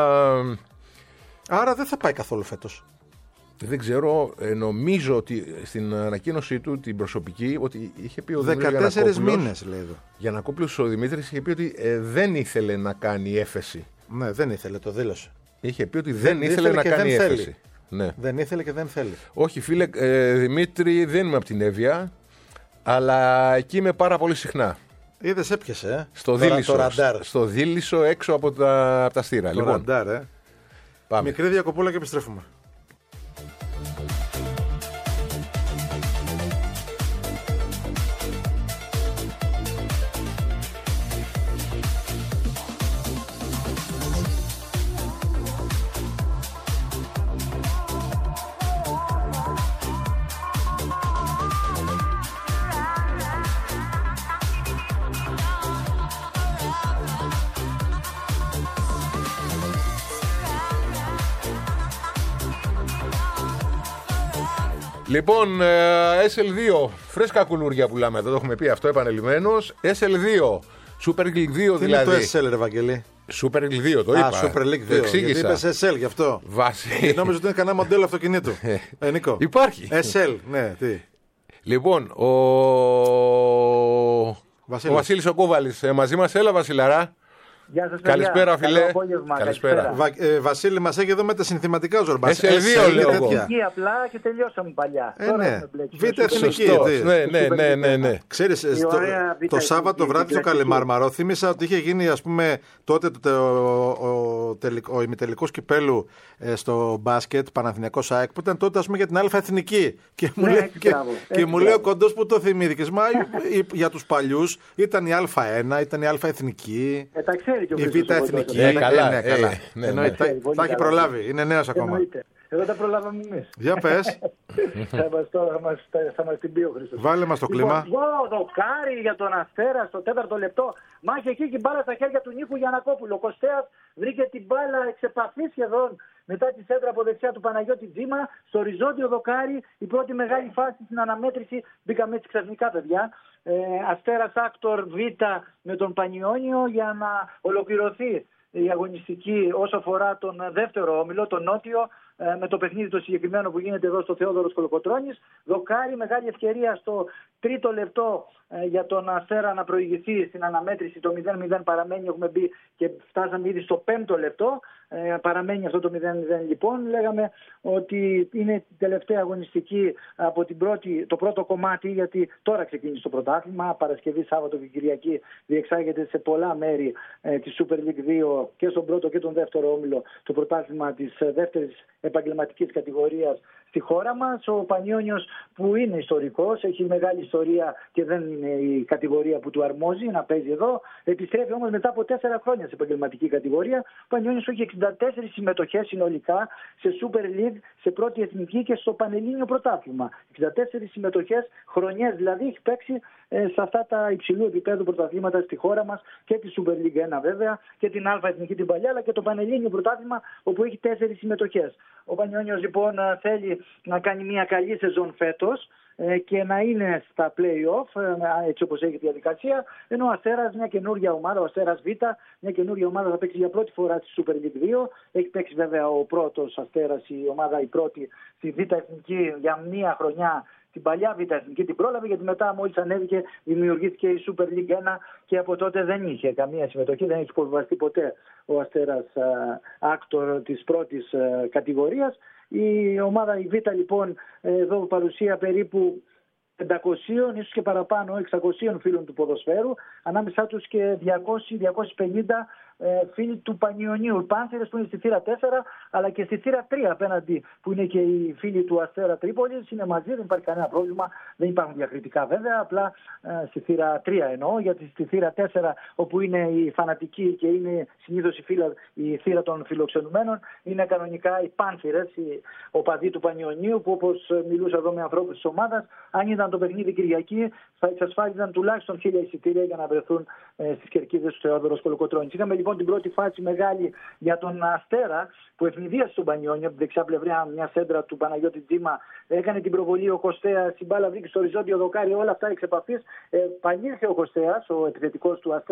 Άρα δεν θα πάει καθόλου φέτος. Δεν ξέρω, ε, νομίζω ότι στην ανακοίνωσή του την προσωπική ότι είχε πει ο Δημήτρης δεκατέσσερις μήνες λέει εδώ. Γιαννακόπουλος ο Δημήτρης είχε πει ότι ε, δεν ήθελε να κάνει έφεση. Ναι, δεν ήθελε, το δήλωσε. Είχε πει ότι δεν, δεν ήθελε, ήθελε να κάνει έφεση. Ναι. Δεν ήθελε και δεν θέλει. Όχι φίλε, ε, Δημήτρη, δεν είμαι από την Εύβοια, αλλά εκεί είμαι πάρα πολύ συχνά. Είδες, έπιασε. Ε? Στο το, Δίλησο. Το ραντάρ. Στο Δίλησο έξω από τα, από τα στήρα. Το Λοιπόν, ραντάρ, ε. πάμε. Μικρή διακοπούλα και επιστρέφουμε. Λοιπόν, ε, ες ελ δύο, φρέσκα κουλούρια πουλάμε, εδώ το έχουμε πει αυτό επανελειμμένος. ες ελ δύο, Super League δύο Τι δηλαδή. είναι το ες ελ, ρε Βαγγελή? Super League δύο, το Α, είπα. Super League Το δύο. εξήγησα. Γιατί είπες ες ελ γι' αυτό. Βάση. Και νόμιζα ότι είναι κανένα μοντέλο αυτοκινήτου. ε, Νίκο. Υπάρχει. ες ελ, ναι, τι. Λοιπόν, ο, Βασίλης. ο Βασίλης ο Κούβαλης ε, μαζί μας. Έλα, Βασιλαρά. Γεια σας, παιδιά. Καλησπέρα, φίλε. Καλό απόγευμα. Καλησπέρα. Βα, ε, Βασίλη, μας έχει εδώ με τα συνθηματικά ο Ζορμπάς. ες ελ δύο λέω εγώ. Εκεί απλά και τελειώσαμε παλιά. Ε, Τώρα ναι. έχουμε μπλέξει. Β' Με εθνική. Super League. Σωστός. τι. Ναι, ναι, ναι, ναι, ναι. Ξέρεις, Η στο, ωραία Β' το εθνική, Σάββατο βράδυ στο κλασική. Καλιμάρμαρο θύμισα ότι είχε γίνει, ας πούμε, τότε το, ο, ο, τελικ- ο ημιτελικός κυπέλου ε, στο μπάσκετ Παναθηναϊκός ΑΕΚ που ήταν τότε, ας πούμε, για την Α' Εθνική. Και μου Ναι, λέει, έτσι, και, μπράβο, και έτσι, μου λέει ο μπράβο. κοντός που το θυμήθηκες. Μα η- η- για τους παλιούς ήταν η Α1, ήταν η Α' Εθνική. Ε, τα ξέρει και ο Η Χρήστος Β' ο Κοντός. Εθνική. Ε, ναι, καλά, ναι, ε, καλά. ναι, Εννοείται. ναι. Τα- Ξέρει, πολύ Τα έχει καλά. προλάβει. Είναι νέος ακόμα. Εννοείται. Εδώ τα προλάβαμε εμείς. Για πες, θα, μας, τώρα, θα, μας, θα μας την πει ο Χρήστος. βάλε μας το κλίμα. Λοιπόν, δοκάρι για τον Αστέρα στο τέταρτο λεπτό. Μάχη εκεί και η μπάλα στα χέρια του Νίκου Γιαννακόπουλου. Ο Κωστέας βρήκε την μπάλα εξ επαφή σχεδόν μετά τη σέντρα από δεξιά του Παναγιώτη Τζίμα. Στο οριζόντιο δοκάρι, η πρώτη μεγάλη φάση στην αναμέτρηση. Μπήκαμε έτσι ξαφνικά, παιδιά. Ε, Αστέρας Άκτορ Β με τον Πανιόνιο για να ολοκληρωθεί η αγωνιστική όσο αφορά τον δεύτερο όμιλο, τον Νότιο, με το παιχνίδι το συγκεκριμένο που γίνεται εδώ στο Θεόδωρος Κολοκοτρώνης. Δοκάρι, μεγάλη ευκαιρία στο τρίτο λεπτό για τον Αστέρα να προηγηθεί στην αναμέτρηση. Το μηδέν μηδέν παραμένει, έχουμε μπει και φτάσαμε ήδη στο πέμπτο λεπτό. Ε, παραμένει αυτό το μηδέν μηδέν λοιπόν. Λέγαμε ότι είναι η τελευταία αγωνιστική από την πρώτη, το πρώτο κομμάτι, γιατί τώρα ξεκίνησε το πρωτάθλημα. Παρασκευή, Σάββατο και Κυριακή διεξάγεται σε πολλά μέρη ε, της Super League δύο και στον πρώτο και τον δεύτερο όμιλο το πρωτάθλημα της ε, δεύτερης επαγγελματικής κατηγορίας στη χώρα μας. Ο Πανιόνιος, που είναι ιστορικός, έχει μεγάλη ιστορία και δεν είναι η κατηγορία που του αρμόζει να παίζει εδώ, επιστρέφει όμως μετά από τέσσερα χρόνια σε επαγγελματική κατηγορία. Ο Πανιόνιος έχει εξήντα τέσσερις συμμετοχές συνολικά σε Super League, σε πρώτη εθνική και στο Πανελλήνιο πρωτάθλημα. εξήντα τέσσερις συμμετοχές, χρονιές δηλαδή, έχει παίξει ε, σε αυτά τα υψηλού επίπεδου πρωταθλήματα στη χώρα μας, και τη Super League ένα βέβαια και την Α' Εθνική την παλιά, αλλά και το Πανελλήνιο πρωτάθλημα όπου έχει τέσσερις συμμετοχές. Ο Πανιόνιος λοιπόν θέλει να κάνει μια καλή σεζόν φέτος και να είναι στα play-off, έτσι όπως έχει τη διαδικασία, ενώ ο Αστέρας, μια καινούργια ομάδα, ο Αστέρας Β, μια καινούργια ομάδα, θα παίξει για πρώτη φορά στη Super League δύο. Έχει παίξει βέβαια ο πρώτος Αστέρας, η ομάδα η πρώτη, στη Β' Εθνική για μία χρονιά. Την παλιά Β' Εθνική την πρόλαβε, γιατί μετά μόλις ανέβηκε δημιουργήθηκε η Super League ένα και από τότε δεν είχε καμία συμμετοχή, δεν έχει υποβιβαστεί ποτέ ο Αστέρας Άκτορ της πρώτης α, κατηγορίας. Η ομάδα η Β λοιπόν εδώ παρουσία περίπου πεντακόσια, ίσως και παραπάνω, εξακόσια φίλων του ποδοσφαίρου, ανάμεσά τους και διακόσια με διακόσια πενήντα ε, φίλοι του Πανιωνίου. Οι Πάνθερες που είναι στη θύρα τέσσερα, αλλά και στη θύρα τρία απέναντι, που είναι και οι φίλοι του Αστέρα Τρίπολης, είναι μαζί, δεν υπάρχει κανένα πρόβλημα, δεν υπάρχουν διακριτικά βέβαια, απλά ε, στη θύρα τρία εννοώ, γιατί στη θύρα τέσσερα, όπου είναι οι φανατικοί και είναι συνήθως η, φύλα, η θύρα των φιλοξενουμένων, είναι κανονικά οι Πάνθερες, οι οπαδοί του Πανιωνίου, που όπως μιλούσα εδώ με ανθρώπους της ομάδας, αν ήταν το παιχνίδι Κυριακή, θα εξασφάλιζαν τουλάχιστον χίλια εισιτήρια για να βρεθούν ε, στις κερκίδες του Θεόδωρος Κολοκοτρώνης. Είχαμε λοιπόν την πρώτη φάση μεγάλη για τον Αστέρα, που ευνηδίασε τον Πανιόνιο από την δεξιά πλευρά, μια σέντρα του Παναγιώτη Τζίμα. Έκανε την προβολή ο Κωστέας, η μπάλα βρήκε στο οριζόντιο δοκάρι, όλα αυτά εξ επαφής. Ε, Πανήλθε ο Κωστέας, ο επιθετικός του Αστέρα,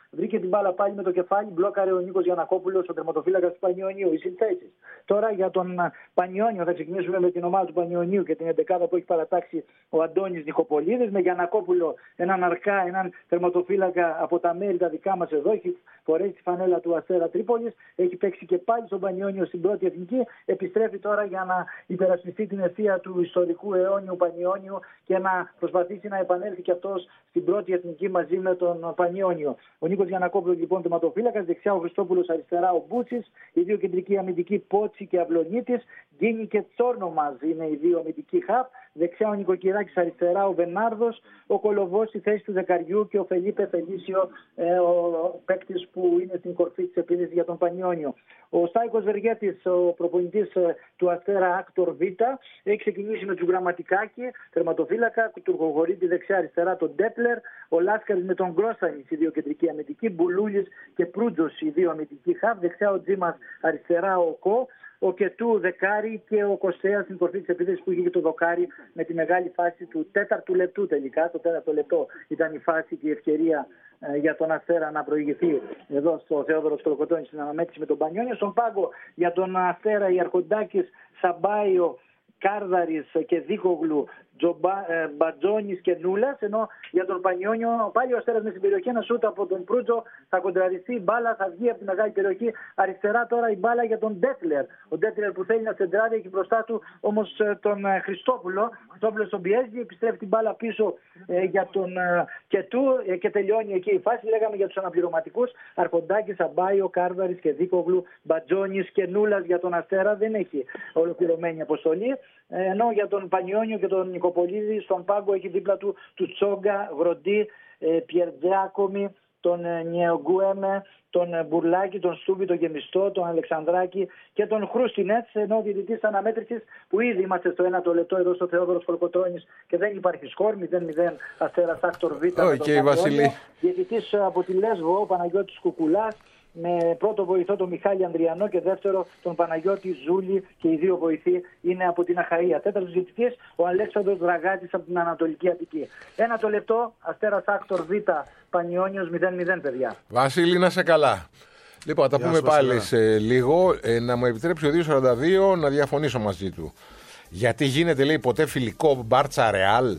βρήκε την μπάλα πάλι με το κεφάλι, μπλόκαρε ο Νίκος Γιαννακόπουλος, ο τερματοφύλακας του Πανιωνίου. Οι συνθέσεις. Τώρα για τον Πανιόνιο θα ξεκινήσουμε με την ομάδα του Πανιωνίου και την εντεκάδα που έχει παρατάξει ο Αντώνης Νικοπολίδης, με Γιαννακόπουλο, έναν αρκά, έναν τερματοφύλακα από τα μέρη τα δικά μας εδώ. Έχει φορέσει τη φανέλα του Αστέρα Τρίπολης, έχει παίξει και πάλι στον Πανιόνιο στην πρώτη εθνική. Επιστρέφει τώρα για να υπερασπιστεί την ευθεία του ιστορικού αιώνιου Πανιόνιου και να προσπαθήσει να επανέλθει και αυτός στην πρώτη εθνική μαζί με τον Πανιόνιο. Ο Νίκος Γιαννακόπουλος λοιπόν τερματοφύλακας, δεξιά ο Χριστόπουλος, αριστερά ο Μπούτσης, οι δύο κεντρικοί αμυντικοί Πότσι και Αυλονίτης, Γκίνη και Τσόρνομαζ είναι οι δύο αμυντικοί χαφ, δεξιά ο Νικοκυράκης, αριστερά ο Βενάρδος, ο Κολοβός στη θέση του δεκαριού και ο Φελίπε Φελίσιο, ε, ο παίκτης που είναι στην κορφή της επίθεσης για τον Πανιόνιο. Ο Στάικος Βεργέτης, ο προπονητής ε, του Αστέρα Άκτορ Β, έχει ξεκινήσει με του Γραμματικάκη, τερματοφύλακα, του Τουρκογορίτη δεξιά-αριστερά τον Ντέπλερ, ο Λάσκαρης με τον Γκρόστανης, οι δύο κεντρικοί αμυντικοί, Μπουλούλης και Προύτζος, οι δύο αμυντικοί χαφ, δεξιά ο Τζίμας, αριστερά ο Κο, ο Κετού δεκάρι και ο Κωστέας στην κορφή της επίθεσης που είχε και το δοκάρι με τη μεγάλη φάση του τέταρτου λεπτού τελικά. Το τέταρτο λεπτό ήταν η φάση και η ευκαιρία ε, για τον Αστέρα να προηγηθεί εδώ στο Θεόδωρος Κολοκοτώνης στην αναμέτρηση με τον Πανιόνιο. Στον πάγκο για τον Αστέρα η Αρχοντάκης, Σαμπάιο, Κάρδαρης και Δίκογλου, Τζομπα, ε, Μπατζόνης και Νούλας, ενώ για τον Πανιόνιο πάλι ο Αστέρας με στην περιοχή, ένα σούτ από τον Προύτζο, θα κοντραριστεί η μπάλα, θα βγει από τη μεγάλη περιοχή, αριστερά τώρα η μπάλα για τον Ντέτλερ. Ο Ντέτλερ που θέλει να σεντράρει, έχει μπροστά του όμως ε, τον ε, Χριστόπουλο. Ο Χριστόπουλος τον πιέζει, επιστρέφει την μπάλα πίσω ε, για τον ε, Κετού ε, και τελειώνει εκεί η φάση. Λέγαμε για τους αναπληρωματικούς, Αρχοντάκη, Σαμπάιο, Κάρδαρης και Δίκογλου, Μπατζόνης και Νούλας για τον Αστέρα, δεν έχει ολοκληρωμένη αποστολή. Ε, ενώ για τον Πανιόνιο και τον Νικοπολίδη στον πάγκο έχει δίπλα του του Τσόγκα, Βροντί, ε, Πιερτζάκομι, τον ε, Νιεογκουέμε, τον ε, Μπουρλάκη, τον Στούμπι, τον Γεμιστό, τον Αλεξανδράκη και τον Χρούστινετς, ενώ ο διαιτητής αναμέτρησης που ήδη είμαστε στο ένατο λεπτό εδώ στο Θεόδωρος Κολοκοτρώνης και δεν υπάρχει σκορ, μηδέν μηδέν Αστέρας Άκτορ Β. Okay, Βασίλη. Διαιτητής από τη Λέσβο, ο Παναγιώτης Κουκουλάς, με πρώτο βοηθό τον Μιχάλη Ανδριανό και δεύτερο τον Παναγιώτη Ζούλη, και οι δύο βοηθοί είναι από την Αχαΐα. Τέταρτος διαιτητής ο Αλέξανδρος Δραγάτης από την Ανατολική Αττική. Ένα το λεπτό, Αστέρας Άκτορ Β, Πανιόνιος μηδέν μηδέν, παιδιά. Βασίλη, να σε καλά. Λοιπόν, θα τα πούμε πάλι καλά σε λίγο. Ε, να μου επιτρέψει ο δύο σαράντα δύο να διαφωνήσω μαζί του. Γιατί γίνεται, λέει, ποτέ φιλικό Μπάρτσα Ρεάλ.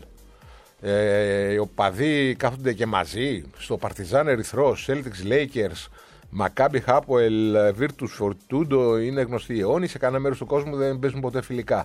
Ε, οι οπαδοί κάθονται και μαζί στο Παρτιζάν Ερυθρός, Celtics Lakers, Μακάμπι Χάποελ, Βίρτους Φορτούντο, είναι γνωστοί αιώνιοι. Σε κανένα μέρος του κόσμου δεν παίζουν ποτέ φιλικά.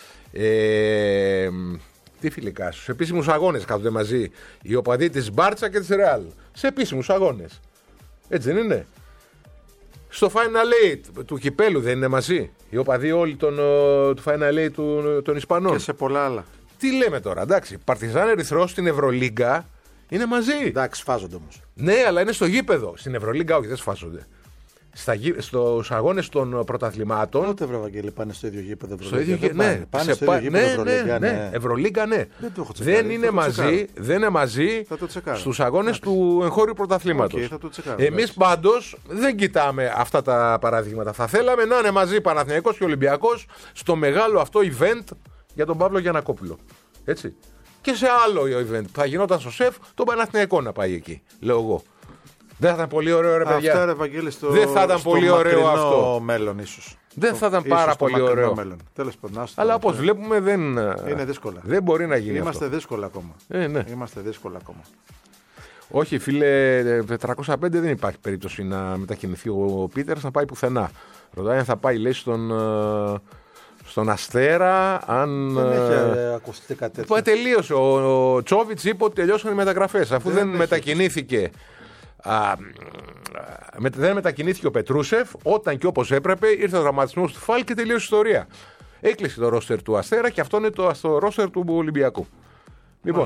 Ε, τι φιλικά, στους επίσημους αγώνες κάθονται μαζί οι οπαδοί της Μπάρτσα και της Ρεάλ. Σε επίσημους αγώνες. Έτσι δεν είναι? Στο Final Eight του κυπέλου δεν είναι μαζί οι οπαδοί όλοι των, του Final Eight του, των Ισπανών. Και σε πολλά άλλα. Τι λέμε τώρα, εντάξει. Παρτιζάν Ερυθρός στην Ευρωλίγκα είναι μαζί. Εντάξει, σφάζονται όμως. Ναι, αλλά είναι στο γήπεδο. Στην Ευρωλίγκα όχι, δεν σφάζονται. Στους αγώνες των πρωταθλημάτων. Πότε, βρε Βαγγέλη, πάνε στο ίδιο γήπεδο Ευρωλίγκα? Στο ίδιο γήπεδο, ναι. Πάνε, πάνε στο ίδιο γήπεδο ναι, Ευρωλίγκα, ναι, ναι. Ευρωλίγκα, ναι. Δεν, το έχω τσεκάρει, δεν είναι μαζί, δεν είναι μαζί στους αγώνες του εγχώριου πρωταθλήματος. Okay, εμείς πάντως δεν κοιτάμε αυτά τα παραδείγματα. Θα θέλαμε να είναι μαζί Παναθηναϊκός και Ολυμπιακός στο μεγάλο αυτό event για τον Παύλο Γιαννακόπουλο. Έτσι. Και σε άλλο event θα γινόταν στο ΣΕΦ, τον Παναθηναϊκό να πάει εκεί, λέω εγώ. Δεν θα ήταν πολύ ωραίο, ρε παιδιά? Αυτά, ρε Βαγγέλη, στο, δεν θα ήταν πολύ ωραίο αυτό. Μέλλον, ίσως. Δεν θα ήταν πάρα πολύ ωραίο. Τέλος πάντων. Αλλά όπως βλέπουμε δεν. Είναι δύσκολα. Δεν μπορεί να γίνει. Είμαστε αυτό. δύσκολα ακόμα. Ε, ναι. Είμαστε δύσκολα ακόμα. Όχι, φίλε, τετρακόσια πέντε δεν υπάρχει περίπτωση να μετακινηθεί ο Πίτερς να πάει πουθενά. Ρωτάει αν θα πάει, λέει, στον. Στον Αστέρα, αν. Δεν έχει ακουστεί κάτι τέτοιο. Πάει, τελείωσε. Ο, ο Τσόβιτς είπε ότι τελειώσαν οι μεταγραφές. Αφού δεν, δεν μετακινήθηκε. Α, με, δεν μετακινήθηκε ο Πετρούσεφ, όταν και όπως έπρεπε, ήρθε ο δραματισμός του Φάλ και τελείωσε η ιστορία. Έκλεισε το ρόστερ του Αστέρα και αυτό είναι το, το ρόστερ του Ολυμπιακού. Λοιπόν.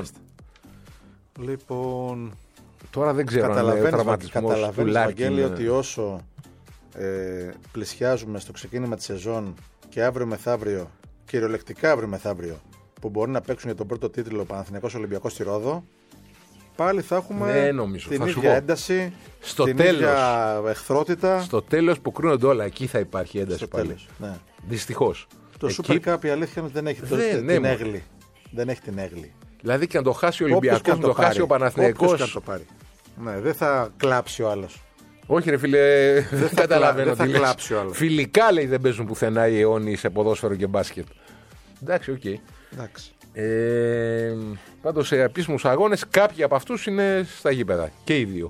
Λοιπόν. Τώρα δεν ξέρω αν είναι ο τραυματισμός. Καταλαβαίνεις, Βαγγέλη, ότι όσο ε, πλησιάζουμε στο ξεκίνημα της σεζόν και αύριο μεθαύριο, κυριολεκτικά αύριο μεθαύριο, που μπορεί να παίξουν για τον πρώτο τίτλο Παναθηναϊκός Ολυμπιακός στη Ρόδο, πάλι θα έχουμε ναι, νομίζω, την θα ίδια ένταση, στο την τέλος, ίδια εχθρότητα. Στο τέλος που κρίνονται όλα, εκεί θα υπάρχει ένταση στο πάλι. Τέλος, ναι. Δυστυχώς. Το εκεί... Super Cup η αλήθεια είναι ότι δεν έχει δεν, την ναι, έγλη. Δεν έχει την έγλη. Δηλαδή και να το χάσει ο Ολυμπιακός, να το, το χάσει ο Παναθηναϊκός. Το πάρει. Ναι, δεν θα κλάψει ο άλλος. Όχι, ρε φίλε, δεν καταλαβαίνω. Δεν θα κλάψει ο άλλος. Φιλικά λέει δεν παίζουν πουθενά οι αιώνιοι σε ποδόσφαιρο και μπάσκετ. Εντάξει, οκ. Okay. Εντάξει. Ε, πάντως σε επίσημους αγώνες κάποιοι από αυτούς είναι στα γήπεδα. Και οι δύο.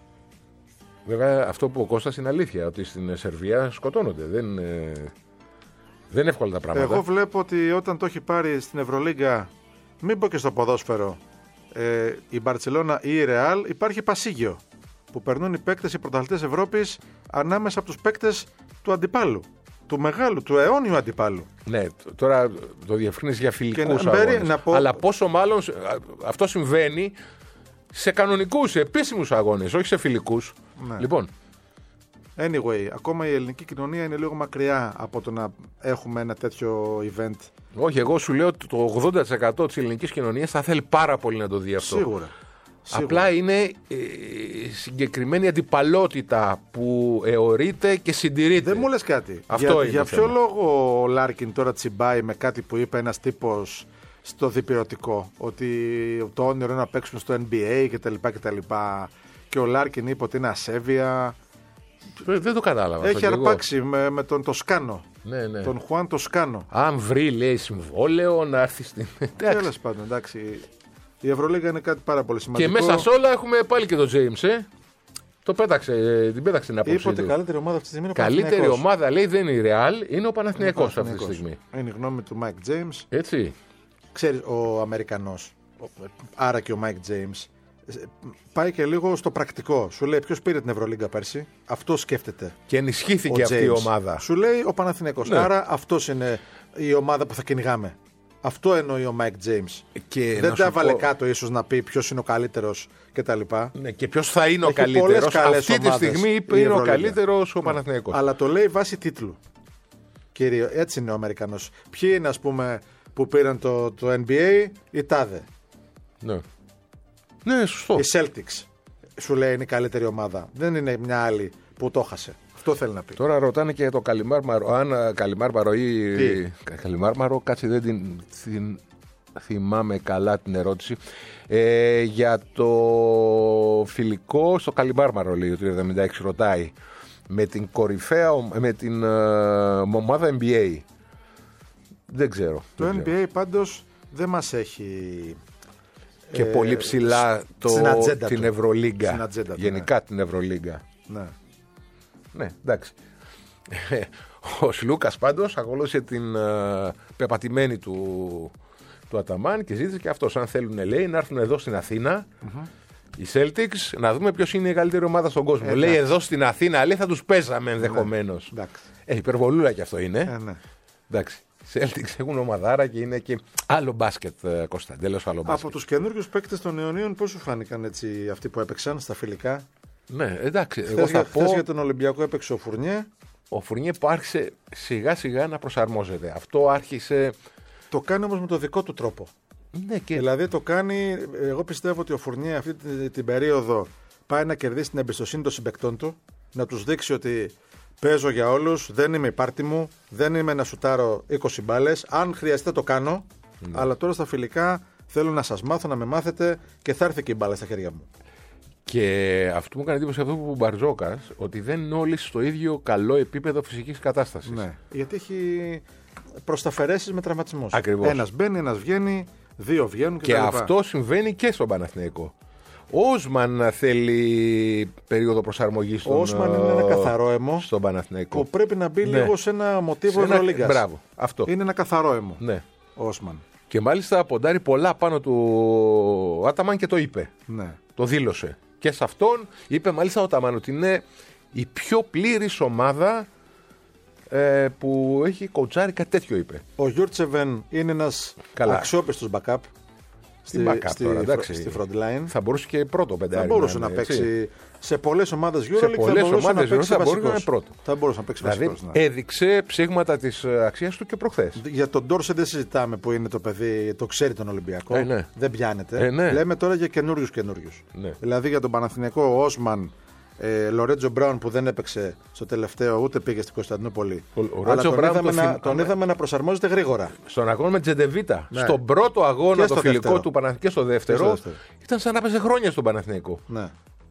Βέβαια αυτό που ο Κώστας είναι αλήθεια. Ότι στην Σερβία σκοτώνονται. Δεν, ε, δεν είναι εύκολα τα πράγματα. Εγώ βλέπω ότι όταν το έχει πάρει στην Ευρωλίγκα, μην πω και στο ποδόσφαιρο, ε, η Μπαρτσελώνα ή η Ρεάλ, υπάρχει πασίγιο. Που περνούν οι παίκτες, οι πρωταθλητές Ευρώπης ανάμεσα από τους παίκτες του αντιπάλου. Του μεγάλου, του αιώνιου αντιπάλου. Ναι, τώρα το διευκρίνεις για φιλικούς να, αγώνες. να πω... Αλλά πόσο μάλλον αυτό συμβαίνει σε κανονικούς, σε επίσημους αγώνες, όχι σε φιλικούς. Ναι. Λοιπόν. Anyway, ακόμα η ελληνική κοινωνία είναι λίγο μακριά από το να έχουμε ένα τέτοιο event. Όχι, εγώ σου λέω ότι το ογδόντα τοις εκατό της ελληνικής κοινωνίας θα θέλει πάρα πολύ να το δει αυτό. Σίγουρα. Σίγουρα. Απλά είναι ε, συγκεκριμένη αντιπαλότητα που εωρείται και συντηρείται. Δεν μου λες κάτι. Αυτό για είναι για το ποιο θέμα. λόγο ο Λάρκιν τώρα τσιμπάει με κάτι που είπε ένας τύπος στο διπυρωτικό, ότι το όνειρο είναι να παίξουμε στο N B A κτλ. κτλ. Και ο Λάρκιν είπε ότι είναι ασέβεια. Ε, δεν το κατάλαβα. Έχει αρπάξει με, με τον Τοσκάνο. Ναι, ναι. Τον Χουάν Τοσκάνο. Αν βρει, λέει, συμβόλαιο να έρθει στην. Τέλος πάντων, εντάξει. Η Ευρωλίγα είναι κάτι πάρα πολύ σημαντικό. Και μέσα σε όλα έχουμε πάλι και τον James, ε. Το πέταξε, την πέταξε την άποψή Είπε ότι του. η καλύτερη ομάδα αυτή τη στιγμή είναι ο Καλύτερη Παναθηναϊκός. ομάδα, λέει, δεν είναι η Real, είναι ο Παναθηναϊκός αυτή τη Παναθηναϊκός. στιγμή. Είναι η γνώμη του Mike James. Έτσι. Ξέρεις, ο Αμερικανός, άρα και ο Mike James, πάει και λίγο στο πρακτικό. Σου λέει ποιος πήρε την Ευρωλίγκα πέρσι. Αυτό σκέφτεται. Και ενισχύθηκε ο αυτή James. η ομάδα. Σου λέει ο Παναθηναϊκός. Ναι. Άρα αυτός είναι η ομάδα που θα κυνηγάμε. Αυτό εννοεί ο Mike James. Και δεν να τα σου έβαλε πω- κάτω ίσως να πει ποιος είναι ο καλύτερος κτλ. Ναι, και ποιος θα είναι ο Έχει πολλές καλύτερος. καλές Αυτή τη ομάδες στιγμή η είπε είναι ο Ευρωλίγκα. καλύτερος ο Ναι. Παναθηναϊκός. Αλλά το λέει βάσει τίτλου. Κύριε, έτσι είναι ο Αμερικανός. Ποιοι είναι, ας πούμε, που πήραν το, το N B A, η τάδε. Ναι. Ναι, σωστό. Η Celtics. Σου λέει είναι η καλύτερη ομάδα. Δεν είναι μια άλλη που το χάσε. Αυτό θέλει να πει. Τώρα ρωτάνε και το Καλιμάρμαρο. Αν α, Καλιμάρμαρο ή. Τι? Καλιμάρμαρο, κάτσε δεν την, την θυμάμαι καλά την ερώτηση. Ε, για το φιλικό στο Καλιμάρμαρο, λέει ο τρία εβδομήντα έξι, ρωτάει. Με την κορυφαία, ομ- με την ε, ομάδα N B A. Δεν ξέρω. Το δεν N B ξέρω. A πάντως δεν μας έχει. Και ε, πολύ ψηλά το, στην ατζέντα την του. Ευρωλίγκα. Στην ατζέντα του, Γενικά την Ευρωλίγκα. Ναι. Ναι, εντάξει. Ο Σλούκας πάντως ακολούθησε την uh, πεπατημένη του, του Αταμάν και ζήτησε και αυτός, αν θέλουν, λέει, να έρθουν εδώ στην Αθήνα mm-hmm. οι Celtics να δούμε ποιος είναι η καλύτερη ομάδα στον κόσμο. Ε, λέει εντάξει. εδώ στην Αθήνα, λέει, θα τους παίζαμε ενδεχομένως. Ναι, εντάξει. Ε, υπερβολούλα κι αυτό είναι. Ε, ναι. Εντάξει. Οι Celtics έχουν ομαδάρα και είναι και άλλο μπάσκετ, ε, Κώστα. Τέλος άλλο μπάσκετ. Από τους καινούριους παίκτες των αιωνίων, πώς σου φάνηκαν έτσι αυτοί που έπαιξαν στα φιλικά. Ναι, εντάξει. Εγώ Χθες, θα για, πω... χθες για τον Ολυμπιακό έπαιξε ο Φουρνιέ. Ο Φουρνιέ που άρχισε σιγά σιγά να προσαρμόζεται. Αυτό άρχισε. Το κάνει όμως με το δικό του τρόπο. Ναι, και... Δηλαδή το κάνει, εγώ πιστεύω ότι ο Φουρνιέ αυτή την, την περίοδο πάει να κερδίσει την εμπιστοσύνη των συμπαικτών του, να τους δείξει ότι παίζω για όλους, δεν είμαι η πάρτι μου, δεν είμαι να σουτάρω είκοσι μπάλες, αν χρειαστεί το κάνω, ναι. Αλλά τώρα στα φιλικά θέλω να σας μάθω, να με μάθετε και θα έρθει και η μπάλα στα χέρια μου. Και αυτό μου έκανε εντύπωση αυτό που ο Μπαρτζόκας, ότι δεν είναι όλοι στο ίδιο καλό επίπεδο φυσικής κατάστασης. Ναι, γιατί έχει προσταφαιρέσεις με τραυματισμούς. Ακριβώς. Ένας μπαίνει, ένας βγαίνει, δύο βγαίνουν Και, και, και αυτό συμβαίνει και στον Παναθηναϊκό. Ο Όσμαν θέλει περίοδο προσαρμογής στον, ο Όσμαν είναι ένα καθαρό αιμο στον Παναθηναϊκό. που πρέπει να μπει Ναι. λίγο σε ένα μοτίβο Σε ένα- Ευρωλίγκας. Μπράβο, αυτό. Είναι ένα καθαρό αιμο. Ναι. Ο Όσμαν. Και μάλιστα ποντάρει πολλά πάνω του Άταμαν και το είπε. Ναι. Το δήλωσε. Και σε αυτόν είπε μάλιστα ο Αταμάν ότι είναι η πιο πλήρης ομάδα ε, που έχει κοουτσάρει, κάτι τέτοιο είπε. Ο Γιούρτσεβεν είναι ένας Καλά. αξιόπιστος backup στη, backup στη, τώρα, φρο- εντάξει. στη front line. Θα μπορούσε και πρώτο πεντάρι. Θα μπορούσε είναι, να έτσι. παίξει σε πολλές ομάδες Σε EuroLeague. Θα πολλές μπορούσε ομάδες να παίξει Euro θα μπορούσε να βασικός. είναι πρώτο. Θα μπορούσε να παίξει Δηλαδή βασικός, ναι. έδειξε ψήγματα της ε, αξίας του και προχθές. Για τον Ντόρσε δεν συζητάμε που είναι το παιδί, το ξέρει τον Ολυμπιακό. Ε, ναι. Δεν πιάνεται. Ε, ναι. Λέμε τώρα για καινούριου καινούριου. Ναι. Δηλαδή για τον Παναθηναϊκό, ο Όσμαν, ε, Λορέτζο Μπράουν που δεν έπαιξε στο τελευταίο, ούτε πήγε στην Κωνσταντινούπολη. Ο- ο Αλλά Λορέτζο τον, Μπράουν είδαμε, το να, θυμ- τον άμα- είδαμε να προσαρμόζεται γρήγορα. Στον αγώνα με Τζεντεβίτα. Ναι. Στον πρώτο αγώνα, Και το στο φιλικό δεύτερο. του Παναθηναϊκού και στο δεύτερο, Και στο δεύτερο. ήταν σαν να παίζει χρόνια στον Παναθηναϊκό. Ναι.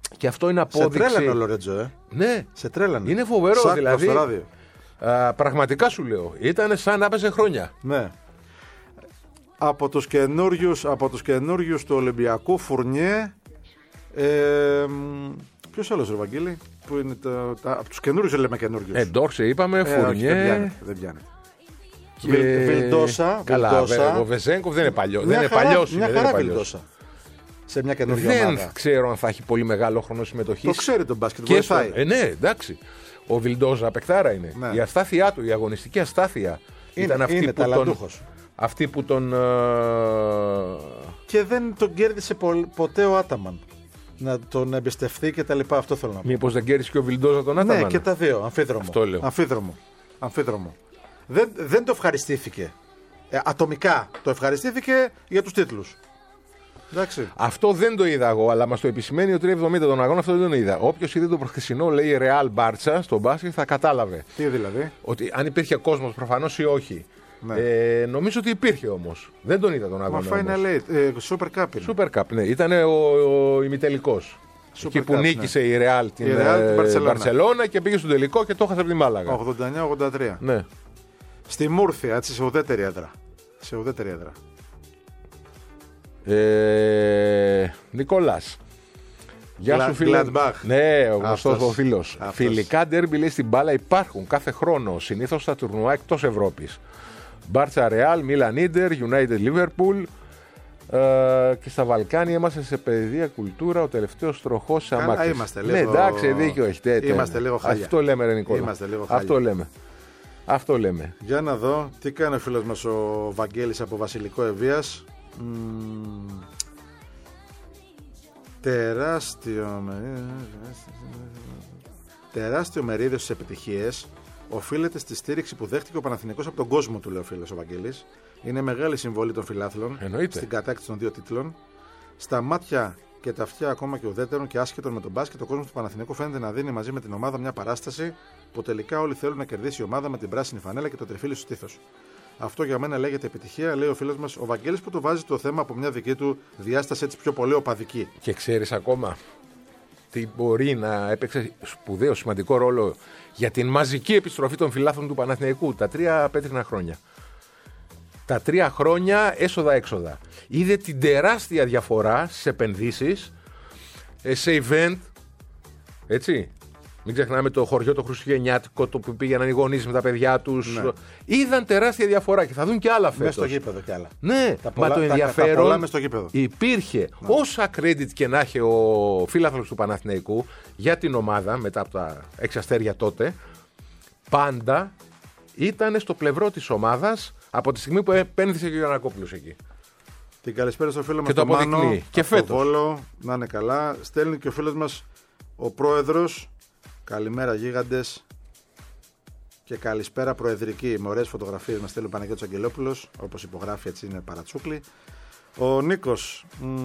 Και αυτό είναι απόδειξη. Σε τρέλανε ο Λορέτζο, ε. Ναι. Σε τρέλανε. Είναι φοβερό. Σάκ, δηλαδή. στο ράδιο. Α, πραγματικά σου λέω. Ήταν σαν να έπαιζε χρόνια. Ναι. Από τους καινούριους, από τους καινούριους του Ολυμπιακού, Φουρνιέ. Ε, ποιος άλλος, ρε Βαγγέλη, που είναι τα, τα, από τους καινούριους λέμε καινούριους. Ε, Ντόρσε είπαμε, Ε, Φουρνιέ. όχι, δεν πιάνεται. Δεν πιάνεται. Και... Βιλντόσα. Καλά, Βιλντόσα. ο Βεζέγκοφ δεν είναι παλιό. Μια Δεν είναι χαρά, παλιός, μια είναι, χαρά δεν είναι Βιλντόσα. Σε μια καινούργια Δεν ομάδα. ξέρω αν θα έχει πολύ μεγάλο χρόνο συμμετοχή. Το ξέρει τον μπάσκετ, Και βοηθάει. στο... Ε, ναι, εντάξει. Ο Βιλντόζα παικτάρα είναι. Ναι. Η αστάθειά του, η αγωνιστική αστάθεια Είναι, ήταν αυτή είναι που τον. ταλαντούχος. Αυτή που τον. ε, Και δεν τον κέρδισε πο- ποτέ ο Άταμαν. Να τον εμπιστευτεί και τα λοιπά. Αυτό θέλω να πω. Μήπως δεν κέρδισε και ο Βιλντόζα τον Άταμαν. Ναι, και τα δύο. Αμφίδρομο. Αυτό λέω. Αμφίδρομο. Αμφίδρομο. Δεν, δεν το ευχαριστήθηκε. Ε, ατομικά το ευχαριστήθηκε για τους τίτλους. Εντάξει. Αυτό δεν το είδα εγώ, αλλά μας το επισημαίνει ο τριακόσια εβδομήντα των αγώνων, αυτό δεν τον είδα. Όποιος είδε το προχθεσινό, λέει Real Barça στο μπάσκετ, θα κατάλαβε. Τι δηλαδή. Ότι αν υπήρχε κόσμος, προφανώς ή όχι. Ναι. Ε, νομίζω ότι υπήρχε όμως. Δεν τον είδα τον Μα αγώνα. Final όμως. Eight, ε, Super Cup είναι. Super Cup, ναι. Ήταν ο, ο ημιτελικός. Εκεί που Cup, νίκησε ναι. η Real την, Η Real την ε, Μπαρσελόνα. Μπαρσελόνα και πήγε στον τελικό και το έχασε από τη Μάλαγα. ογδόντα εννιά ογδόντα τρία. Ναι. Στη Μούρθια, έτσι, σε ουδέτερη έδρα. Σε ουδέτερη έδρα. Ε, Νικόλας. Γεια Γκλα- σου φίλε. Γκλαντμπάχ. Ναι, ο γνωστός Αυτός. ο φίλος. Αυτός. Φιλικά ντέρμπι λέει στην μπάλα υπάρχουν κάθε χρόνο. Συνήθως στα τουρνουά εκτός Ευρώπης. Μπάρτσα Ρεάλ, Μίλαν Ίντερ, United Liverpool. Ε, και στα Βαλκάνια είμαστε σε παιδεία κουλτούρα. Ο τελευταίος τροχός σε Καλά, αμάξι. είμαστε Ναι, λίγο- εντάξει, δίκιο έχετε. Είμαστε λίγο χάλια. Αυτό λέμε, ρε Νικόλα. Είμαστε λίγο χάλια. Αυτό λέμε. Αυτό λέμε. Για να δω τι κάνει ο φίλος μας ο Βαγγέλης από Βασιλικό Ευβίας. Μ, τεράστιο μερίδιο τεράστιο μερίδιο στις επιτυχίες οφείλεται στη στήριξη που δέχτηκε ο Παναθηναϊκός από τον κόσμο του, λέει ο φίλος ο Βαγγέλης. Είναι μεγάλη συμβολή των φιλάθλων Εννοείται. στην κατάκτηση των δύο τίτλων. Στα μάτια και τα αυτιά ακόμα και ουδέτερων και άσχετων με τον μπάσκετ, ο κόσμος του Παναθηναϊκού φαίνεται να δίνει μαζί με την ομάδα μια παράσταση που τελικά όλοι θέλουν να κερδίσει η ομάδα με την πράσινη φανέλα και το τριφύλι στο στήθος. Αυτό για μένα λέγεται επιτυχία, λέει ο φίλος μας ο Βαγγέλης, που το βάζει το θέμα από μια δική του διάσταση, έτσι πιο πολύ οπαδική. Και ξέρεις ακόμα τι μπορεί να έπαιξε σπουδαίο σημαντικό ρόλο για την μαζική επιστροφή των φιλάθλων του Παναθηναϊκού τα τρία πέτρινα χρόνια. Τα τρία χρόνια έσοδα-έξοδα. Είδε την τεράστια διαφορά στις επενδύσεις, σε event, έτσι. Μην ξεχνάμε το χωριό το Χριστουγεννιάτικο, το που πήγαιναν οι γονείς με τα παιδιά τους. Ναι. Είδαν τεράστια διαφορά και θα δουν και άλλα φέτος. Μέσα στο γήπεδο κι άλλα. Ναι, Τα μα πολλά- το τα- ενδιαφέρον τα πολλά μες στο γήπεδο. υπήρχε. Όσα credit και να έχει ο φίλαθλος του Παναθηναϊκού για την ομάδα μετά από τα έξι αστέρια τότε, πάντα ήταν στο πλευρό της ομάδας από τη στιγμή που επένδυσε και ο Γιαννακόπουλος εκεί. Την καλησπέρα στο φίλο μας Και το τον Μάνο, αποδεικνύει. Και από το φέτος. Βόλο, να είναι καλά. Στέλνει και ο φίλος μας ο πρόεδρος. Καλημέρα γίγαντες. Και καλησπέρα προεδρική. Με ωραίες φωτογραφίες μας στέλνει ο Παναγιώτης Αγγελόπουλος. Όπως υπογράφει, έτσι είναι παρατσούκλι. Ο Νίκος.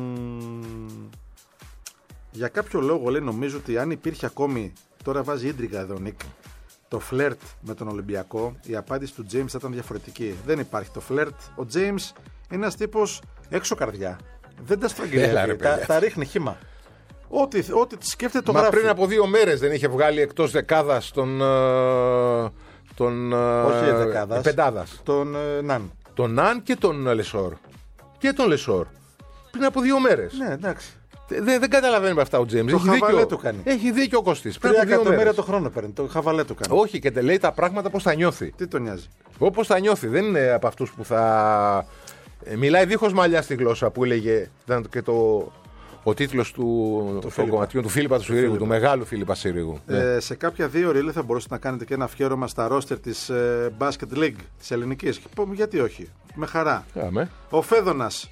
Μ, για κάποιο λόγο λέει, νομίζω ότι αν υπήρχε ακόμη. Τώρα βάζει ίντρικα εδώ, Νίκ. Το φλερτ με τον Ολυμπιακό, η απάντηση του James θα ήταν διαφορετική. Δεν υπάρχει το φλερτ. Ο James είναι ένας τύπος έξω καρδιά. Δεν τα Έλα, ρε, στραγγυλεύει. Τα, παιδιά. τα ρίχνει χύμα. Ό,τι, ό,τι τη σκέφτεται το Μα γράφει. πριν από δύο μέρες δεν είχε βγάλει εκτός δεκάδας τον. ε, τον ε, Όχι δεκάδας. πεντάδας. Τον ε, Ναν. Τον Ναν και τον Λεσόρ. Και τον Λεσόρ. Πριν από δύο μέρες. Ναι, εντάξει. Δεν, δεν καταλαβαίνει με αυτά ο Τζέιμς. Το Έχει χαβαλέ δίκιο. του κάνει. Έχει δίκιο ο Κωστής. Πριν Τρία από δύο εκατομμύρια μέρες. το χρόνο παίρνει. Το χαβαλέ του κάνει. Όχι, και τε λέει τα πράγματα πώς θα νιώθει. Τι τον νοιάζει. Όπως θα νιώθει. Δεν είναι από αυτούς που θα. Ε, μιλάει δίχως μαλλιά στη γλώσσα που έλεγε. Ήταν και το. Ο τίτλος του, του, Φίλιππα. του Φίλιππα του Συρίγου, του μεγάλου Φίλιππα Συρίγου. Ναι. Ε, σε κάποια δύο ρίλε θα μπορούσατε να κάνετε και ένα αφιέρωμα στα ρόστερ της ε, Basket League της ελληνικής. Και πω, γιατί όχι. Με χαρά. Άμε. Ο Φέδωνας.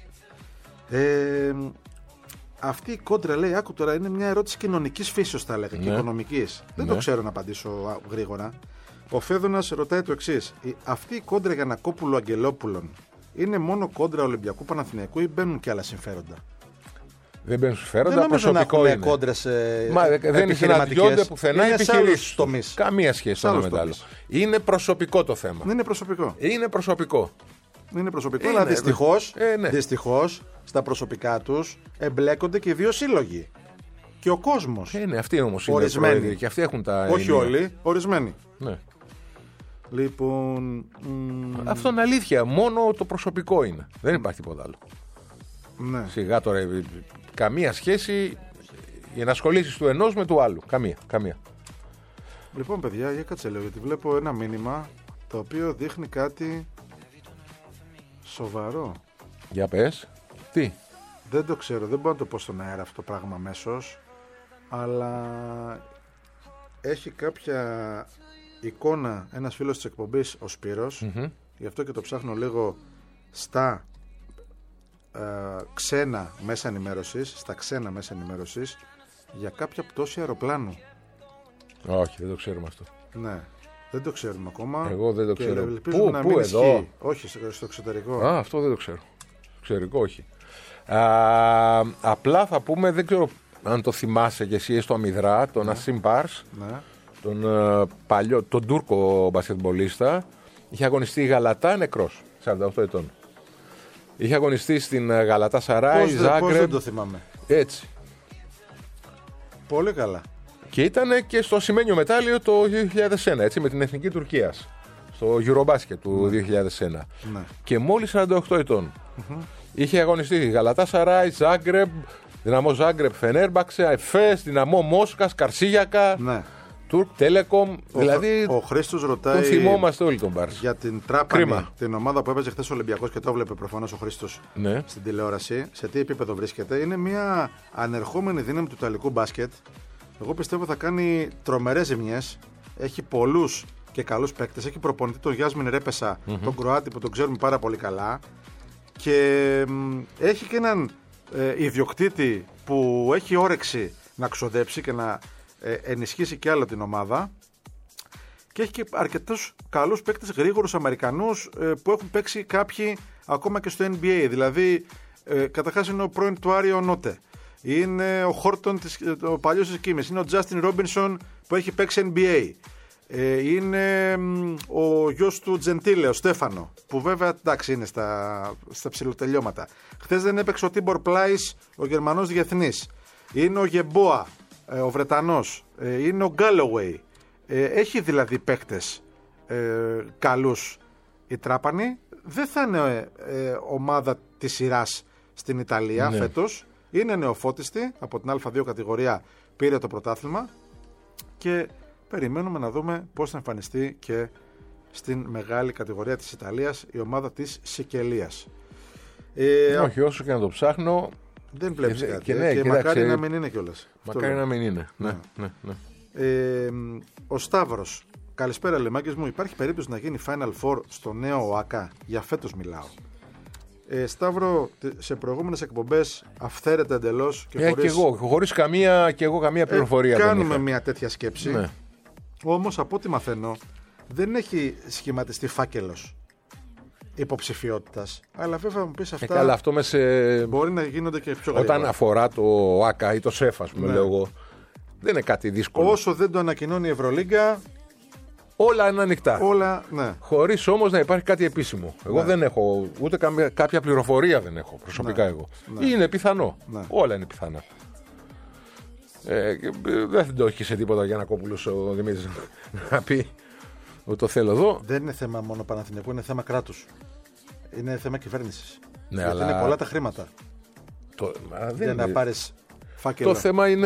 Ε, αυτή η κόντρα, λέει, άκου τώρα, είναι μια ερώτηση κοινωνικής φύσεως, θα λέγα, και Ναι. οικονομικής. Δεν Ναι. το ξέρω να απαντήσω α, γρήγορα. Ο Φέδωνας ρωτάει το εξής. Η- Αυτή η κόντρα Γιαννακόπουλου Αγγελόπουλων είναι μόνο κόντρα Ολυμπιακού Παναθηναϊκού ή μπαίνουν και άλλα συμφέροντα? Δεν μπαίνουν συμφέροντα, Δεν νομίζω να προσωπικό έχουν είναι. κόντρες ε, Μα ε, δεν συναντιόνται πουθενά είναι σε επιχειρήσεις. άλλους τομείς. Καμία σχέση Σε το ένα άλλους με το άλλο. τομείς. Είναι προσωπικό το θέμα. Είναι προσωπικό. Είναι προσωπικό. Είναι προσωπικό, Είναι, αλλά δυστυχώς, ε, ναι. δυστυχώς στα προσωπικά τους εμπλέκονται και οι δύο σύλλογοι. και ο κόσμος. Ε, ναι, αυτοί όμως είναι Ορισμένοι. πρόεδροι και αυτοί έχουν τα. Όχι ενία. όλοι, ορισμένοι. Ναι. Λοιπόν. Μ, Αυτό είναι αλήθεια. Μόνο το προσωπικό είναι. Δεν υπάρχει τίποτα άλλο. ναι. Σιγά τώρα. ε, Καμία σχέση οι ενασχολήσεις του ενός με του άλλου. Καμία. Καμία. Λοιπόν, παιδιά, για κάτσε λέω, γιατί βλέπω ένα μήνυμα το οποίο δείχνει κάτι σοβαρό. Για πες. Τι. Δεν το ξέρω, δεν μπορώ να το πω στον αέρα αυτό το πράγμα αμέσως, αλλά έχει κάποια εικόνα ένας φίλος της εκπομπής, ο Σπύρος, Mm-hmm. γι' αυτό και το ψάχνω λίγο στα ε, ξένα μέσα ενημέρωσης, στα ξένα μέσα ενημέρωσης, για κάποια πτώση αεροπλάνου. Όχι, δεν το ξέρουμε αυτό. Ναι, δεν το ξέρουμε ακόμα. Εγώ δεν το και ξέρω. ελπίζουμε Πού, να πού, μην εδώ? ισχύει. Όχι, στο στο εξωτερικό. Α, αυτό δεν το ξέρω. Εξωτερικό, όχι. Α, απλά θα πούμε, δεν ξέρω αν το θυμάσαι κι εσύ στο Αμυδρά, τον Ασίμ Πάρς, Ναι. τον ε, παλιό, τον Τούρκο μπασκετμπολίστα. Είχε αγωνιστεί η Γαλατά, νεκρός, σαράντα οκτώ ετών. Είχε αγωνιστεί στην Γαλατά Σαράι, Πώς, δεν, πώς δεν Ζάγκρεπ. το θυμάμαι. Έτσι. Πολύ καλά. Και ήταν και στο ασημένιο μετάλλιο το δύο χιλιάδες ένα, έτσι, με την Εθνική Τουρκίας. Στο Eurobasket του δύο χιλιάδες ένα. Ναι. Και μόλις σαράντα οκτώ ετών. Mm-hmm. Είχε αγωνιστεί Γαλατά Σαράι, Ζάγκρεπ, Δυναμό Ζάγκρεπ, Φενέρμπαξε, Εφές, Δυναμό Μόσχας, Καρσίγιακα, Ναι. Τουρκ Τέλεκομ. Ο, Δηλαδή ο Χρήστος ρωτάει τον θυμόμαστε όλοι τον Μπάρς. για την Τράπανη, Κρίμα. την ομάδα που έπαιζε χθες ο Ολυμπιακός, και το έβλεπε προφανώς ο Χρήστος Ναι. στην τηλεόραση, σε τι επίπεδο βρίσκεται. Είναι μια ανερχόμενη δύναμη του ιταλικού μπάσκετ. Εγώ πιστεύω θα κάνει τρομερές ζημιές. Έχει πολλούς και καλούς παίκτες. Έχει προπονητή τον Γιάσμιν Ρέπεσα, mm-hmm. τον Κροάτη που τον ξέρουμε πάρα πολύ καλά. Και μ, έχει και έναν ε, ιδιοκτήτη που έχει όρεξη να ξοδέψει και να ε, ενισχύσει και άλλο την ομάδα. Και έχει και αρκετούς καλούς παίκτες, γρήγορους Αμερικανούς, ε, που έχουν παίξει κάποιοι ακόμα και στο N B A. Δηλαδή, ε, καταρχάς είναι ο πρώην του Άριο Νότε. Είναι ο Χόρτον, της, ο παλιός της Κίμης. Είναι ο Τζάστιν Ρόμπινσον που έχει παίξει N B A. Ε, είναι μ, ο γιος του Τζεντίλε, ο Στέφανο, που βέβαια εντάξει είναι στα, στα ψηλοτελειώματα. Χθες δεν έπαιξε ο Τίμπορ Πλάις, ο Γερμανός διεθνής. Είναι ο Γεμπόα, ε, ο Βρετανός. Ε, είναι ο Γκάλοουεϊ. Ε, έχει δηλαδή παίκτες ε, καλούς. Η Τράπανη δεν θα είναι ε, ομάδα της σειράς στην Ιταλία, ναι, φέτος. Είναι νεοφώτιστη, από την Α δύο κατηγορία πήρε το πρωτάθλημα και περιμένουμε να δούμε πώς θα εμφανιστεί και στην μεγάλη κατηγορία της Ιταλίας η ομάδα της Σικελίας. Ε, Όχι, όσο και να το ψάχνω. Δεν βλέπεις και, κάτι. και, Και, ναι, και κοίταξε, μακάρι να μην είναι κιόλας. Μακάρι να μην είναι. Ναι, ναι, ναι. Ε, ο Σταύρος. Καλησπέρα, λεμάκες μου. Υπάρχει περίπτωση να γίνει Final Four στο νέο ΟΑΚΑ? Για φέτος μιλάω. Ε, Σταύρο, σε προηγούμενες εκπομπές αυθαίρετα εντελώς και ε, χωρίς, και εγώ, χωρίς καμία, και εγώ καμία πληροφορία. ε, δεν κάνουμε είχα. μια τέτοια σκέψη. Ναι. Όμως από ό,τι μαθαίνω δεν έχει σχηματιστεί φάκελος υποψηφιότητας. Αλλά βέβαια μου πεις αυτά Ε, καλά, αυτό με σε... μπορεί να γίνονται και πιο γρήγορα. Όταν αφορά το ΟΑΚΑ ή το ΣΕΦ, ας πούμε, Ναι. λέω εγώ, δεν είναι κάτι δύσκολο. Όσο δεν το ανακοινώνει η Ευρωλίγκα, Όλα είναι ανοιχτά. όλα, ναι. Χωρίς όμως να υπάρχει κάτι επίσημο. Εγώ Ναι. δεν έχω, ούτε καμία, κάποια πληροφορία δεν έχω προσωπικά Ναι. εγώ. Ναι. Είναι πιθανό. Ναι. Όλα είναι πιθανά. Ε, και, ε, δεν το έχει σε τίποτα ο Γιαννακόπουλος ο Δημήτρης να πει ότι το θέλω εδώ. Δεν είναι θέμα μόνο Παναθηναϊκού, είναι θέμα κράτους. Είναι θέμα κυβέρνησης. Ναι, Γιατί αλλά είναι πολλά τα χρήματα το, μα δεν για να είναι- πάρεις φάκελο. το θέμα είναι.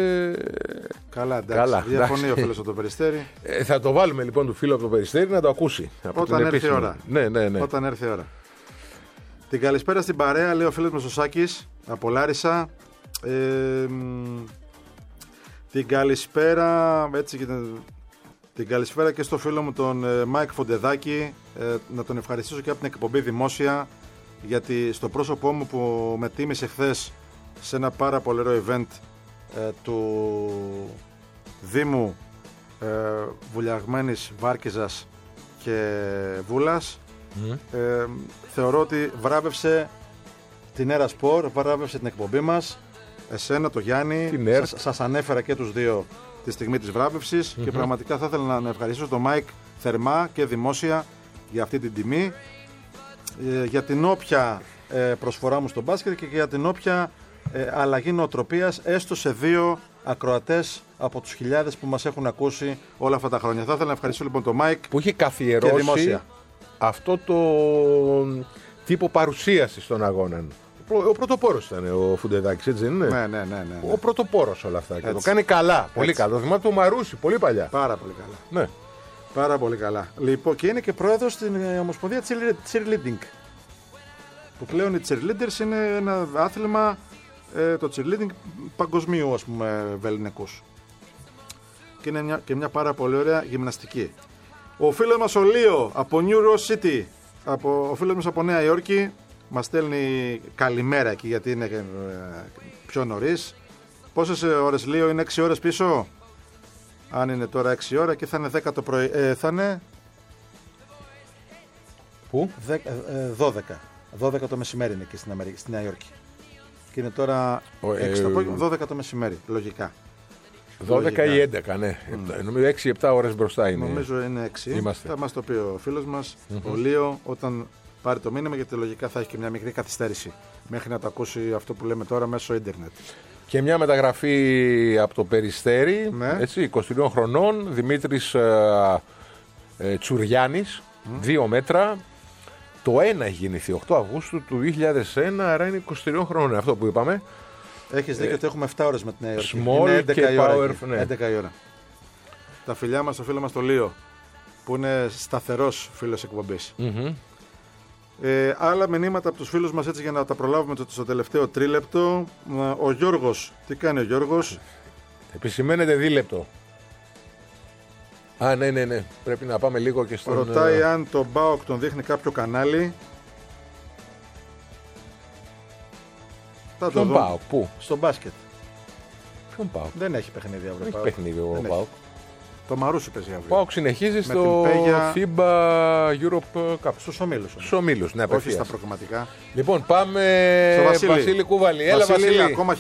Καλά, εντάξει. Καλά, Διαφωνεί εντάξει. ο φίλος από το Περιστέρι. Ε, θα το βάλουμε λοιπόν του φίλου από το Περιστέρι να το ακούσει. Από Όταν την έρθει η επίσημη. ώρα. Ναι, ναι, ναι. Όταν έρθει η ώρα. Την καλησπέρα στην παρέα, λέει ο φίλος μας ο Σάκης από Λάρισα. Ε, μ, την καλησπέρα, έτσι και την, την καλησπέρα και στο φίλο μου τον ε, Μάικ Φοντεδάκη. Ε, να τον ευχαριστήσω και από την εκπομπή δημόσια, γιατί στο πρόσωπό μου που με τίμησε χθες σε ένα πάρα πολύ ωραίο event ε, του Δήμου ε, Βουλιαγμένης Βάρκιζας και Βούλας, Mm. ε, θεωρώ ότι βράβευσε την Έρα Σπορ, βράβευσε την εκπομπή μας, εσένα, το Γιάννη, Την ΕΡΤ. σας, σας ανέφερα και τους δύο τη στιγμή της βράβευσης, Mm-hmm. και πραγματικά θα ήθελα να ευχαριστήσω τον Μάικ θερμά και δημόσια για αυτή την τιμή, ε, για την όποια ε, προσφορά μου στο μπάσκετ και για την όποια ε, αλλαγή νοοτροπίας έστω σε δύο ακροατές από τους χιλιάδες που μας έχουν ακούσει όλα αυτά τα χρόνια. Θα ήθελα να ευχαριστήσω λοιπόν τον Μάικ που είχε καθιερώσει αυτό το τύπο παρουσίασης των αγώνων. Ο πρωτοπόρος ήταν ο Φουντεδάκης, έτσι δεν είναι? Ναι, ναι, ναι, ναι, ναι. Ο πρωτοπόρος όλα αυτά. Και το κάνει καλά. Πολύ Έτσι. καλά. Το θυμάται το Μαρούσι, πολύ παλιά. Πάρα πολύ καλά. Ναι. Πάρα πολύ καλά. Λοιπόν, και είναι και πρόεδρος στην ε, Ομοσπονδία Cheerleading. Που πλέον οι cheerleaders είναι ένα άθλημα, ε, το cheerleading παγκοσμίου, ας πούμε, βεληνικούς. Και είναι μια, και μια πάρα πολύ ωραία γυμναστική. Ο φίλος μας ο Λίο από New York City, από, ο φίλος μας από Νέα Υόρκη, μας στέλνει καλημέρα εκεί γιατί είναι ε, πιο νωρίς. Πόσες ώρες Λίο, είναι έξι ώρες πίσω? Αν είναι τώρα έξι ώρα και θα είναι δέκα το πρωί, ε, θα είναι... Πού? δώδεκα. δώδεκα το μεσημέρι είναι εκεί στην, Αμερική, στη Νέα Υόρκη. Και είναι τώρα Ο, έξι το ε, απόγευμα, δώδεκα το μεσημέρι, λογικά. δώδεκα Λογικά. ή έντεκα, ναι. Mm. Νομίζω έξι επτά ώρες μπροστά είναι. Νομίζω είναι έξι. Είμαστε. Θα μας το πει ο φίλος μας, Mm-hmm. ο Λίο, όταν πάρει το μήνυμα, γιατί λογικά θα έχει και μια μικρή καθυστέρηση μέχρι να το ακούσει αυτό που λέμε τώρα μέσω ίντερνετ. Και μια μεταγραφή από το Περιστέρι, Ναι. έτσι, είκοσι τριών χρονών, Δημήτρης ε, ε, Τσουριάνης, δύο μέτρα. Το ένα έχει γεννηθεί οκτώ Αυγούστου του δύο χιλιάδες ένα, άρα είναι είκοσι τριών χρόνων, αυτό που είπαμε. Έχεις δίκιο ότι έχουμε επτά ώρες με την Νέα Υόρκη. small Είναι έντεκα και η ώρα power, εκεί. ναι. έντεκα η ώρα. Τα φιλιά μας, το φίλο μας το Λίο, που είναι σταθερός φίλος εκπομπής. Mm-hmm. Ε, άλλα μηνύματα από τους φίλους μας, έτσι για να τα προλάβουμε το, στο τελευταίο τρίλεπτο. Ο Γιώργος, τι κάνει ο Γιώργος? Επισημαίνεται δίλεπτο. Α, ναι, ναι, ναι. Πρέπει να πάμε λίγο και στον... Ρωτάει ε, αν το ΜΠΑΟΚ τον δείχνει κάποιο κανάλι. Θα το Ποιον δω. ΠΑΟΚ, πού? Στο μπάσκετ. Ποιον ΠΑΟΚ? Δεν έχει παιχνίδι αύριο. Δεν έχει ΠΑΟΚ. παιχνίδι ο Δεν ΠΑΟΚ. έχει. Το Μαρούσι παίζει αύριο. ΠΑΟΚ συνεχίζει στο την Πέγια. FIBA Europe Cup. Στους ομίλους. Στους ομίλους, ναι, Όχι απευθείας. στα προκριματικά. Λοιπόν, πάμε Στο Βασίλη. Βασίλη Κούβαλη. Έλα, Βασίλη, Βασίλη. ακόμα χ.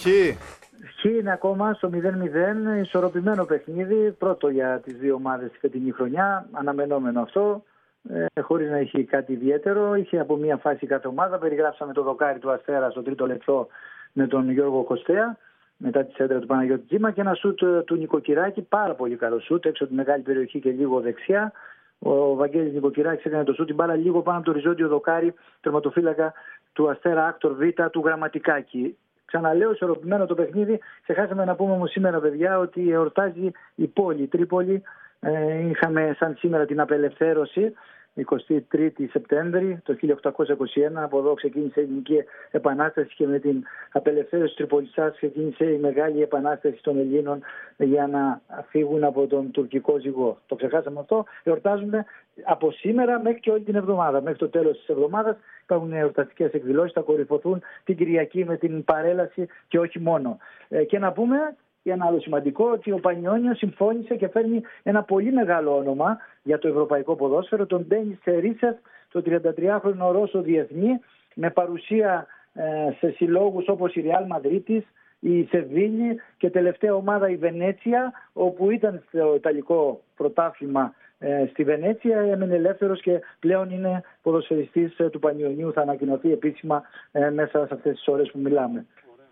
Χ είναι ακόμα στο μηδέν μηδέν, ισορροπημένο παιχνίδι, πρώτο για τις δύο ομάδες τη φετινή χρονιά, αναμενόμενο αυτό, ε, χωρίς να έχει κάτι ιδιαίτερο. Είχε από μία φάση κάθε ομάδα, περιγράψαμε το δοκάρι του Αστέρα στο τρίτο λεπτό με τον Γιώργο Κωστέα, μετά τη σέντρα του Παναγιώτη Τζίμα, και ένα σούτ του Νικοκυράκη, πάρα πολύ καλό σούτ, έξω από τη μεγάλη περιοχή και λίγο δεξιά. Ο Βαγγέλης Νικοκυράκης έκανε το σούτ, την μπάλα λίγο πάνω από το οριζόντιο δοκάρι, τερματοφύλακα του Αστέρα Άκτορ Β του Γραμματικάκη. Ξαναλέω, ισορροπημένο το παιχνίδι. Ξεχάσαμε να πούμε όμως σήμερα, παιδιά, ότι εορτάζει η πόλη, η Τρίπολη. Ε, είχαμε σαν σήμερα την απελευθέρωση, εικοστή τρίτη Σεπτέμβρη το χίλια οκτακόσια είκοσι ένα. Από εδώ ξεκίνησε η Ελληνική Επανάσταση και με την απελευθέρωση της Τριπολισσάς ξεκίνησε η μεγάλη επανάσταση των Ελλήνων για να φύγουν από τον τουρκικό ζυγό. Το ξεχάσαμε αυτό. Εορτάζουμε από σήμερα μέχρι και όλη την εβδομάδα. Μέχρι το τέλος της εβδομάδας υπάρχουν εορταστικές εκδηλώσεις, θα κορυφωθούν την Κυριακή με την παρέλαση και όχι μόνο. Ε, και να πούμε για ένα άλλο σημαντικό, ότι ο Πανιόνιος συμφώνησε και φέρνει ένα πολύ μεγάλο όνομα για το ευρωπαϊκό ποδόσφαιρο, τον Ντένις Τερίσεφ, τον τριαντατριάχρονο Ρώσο διεθνή, με παρουσία ε, σε συλλόγους όπως η Ρεάλ Μαδρίτης, η Σεβίλη και τελευταία ομάδα η Βενέτσια, όπου ήταν στο Ιταλικό πρωτάθλημα ε, στη Βενέτσια, έμενε ελεύθερος και πλέον είναι ποδοσφαιριστής ε, του Πανιωνίου, θα ανακοινωθεί επίσημα ε, μέσα σε αυτές τις ώρες που μιλάμε.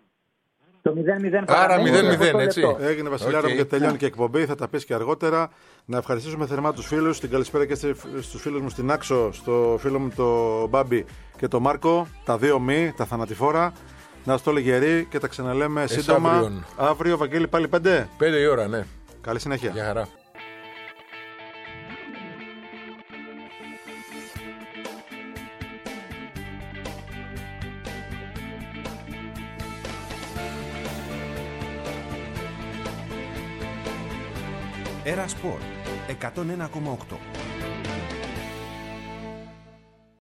Το μηδέν μηδέν. Άρα μηδέν μηδέν, έτσι. Έγινε, Βασιλιάρα μου, Okay. και τελειώνει και η εκπομπή. Θα τα πεις και αργότερα. Να ευχαριστήσουμε θερμά τους φίλους. Την καλησπέρα και στους φίλους μου στην Άξο, στο φίλο μου το Μπάμπη και το Μάρκο. Τα δύο μη, τα θανατηφόρα. Να είστε όλοι γεροί και τα ξαναλέμε Εσ σύντομα. αύριον. Αύριο, Βαγγέλη, πάλι πέντε. Πέντε η ώρα, ναι. Καλή συνέχεια. Γεια χαρά. Era Sport εκατόν ένα κόμμα οκτώ.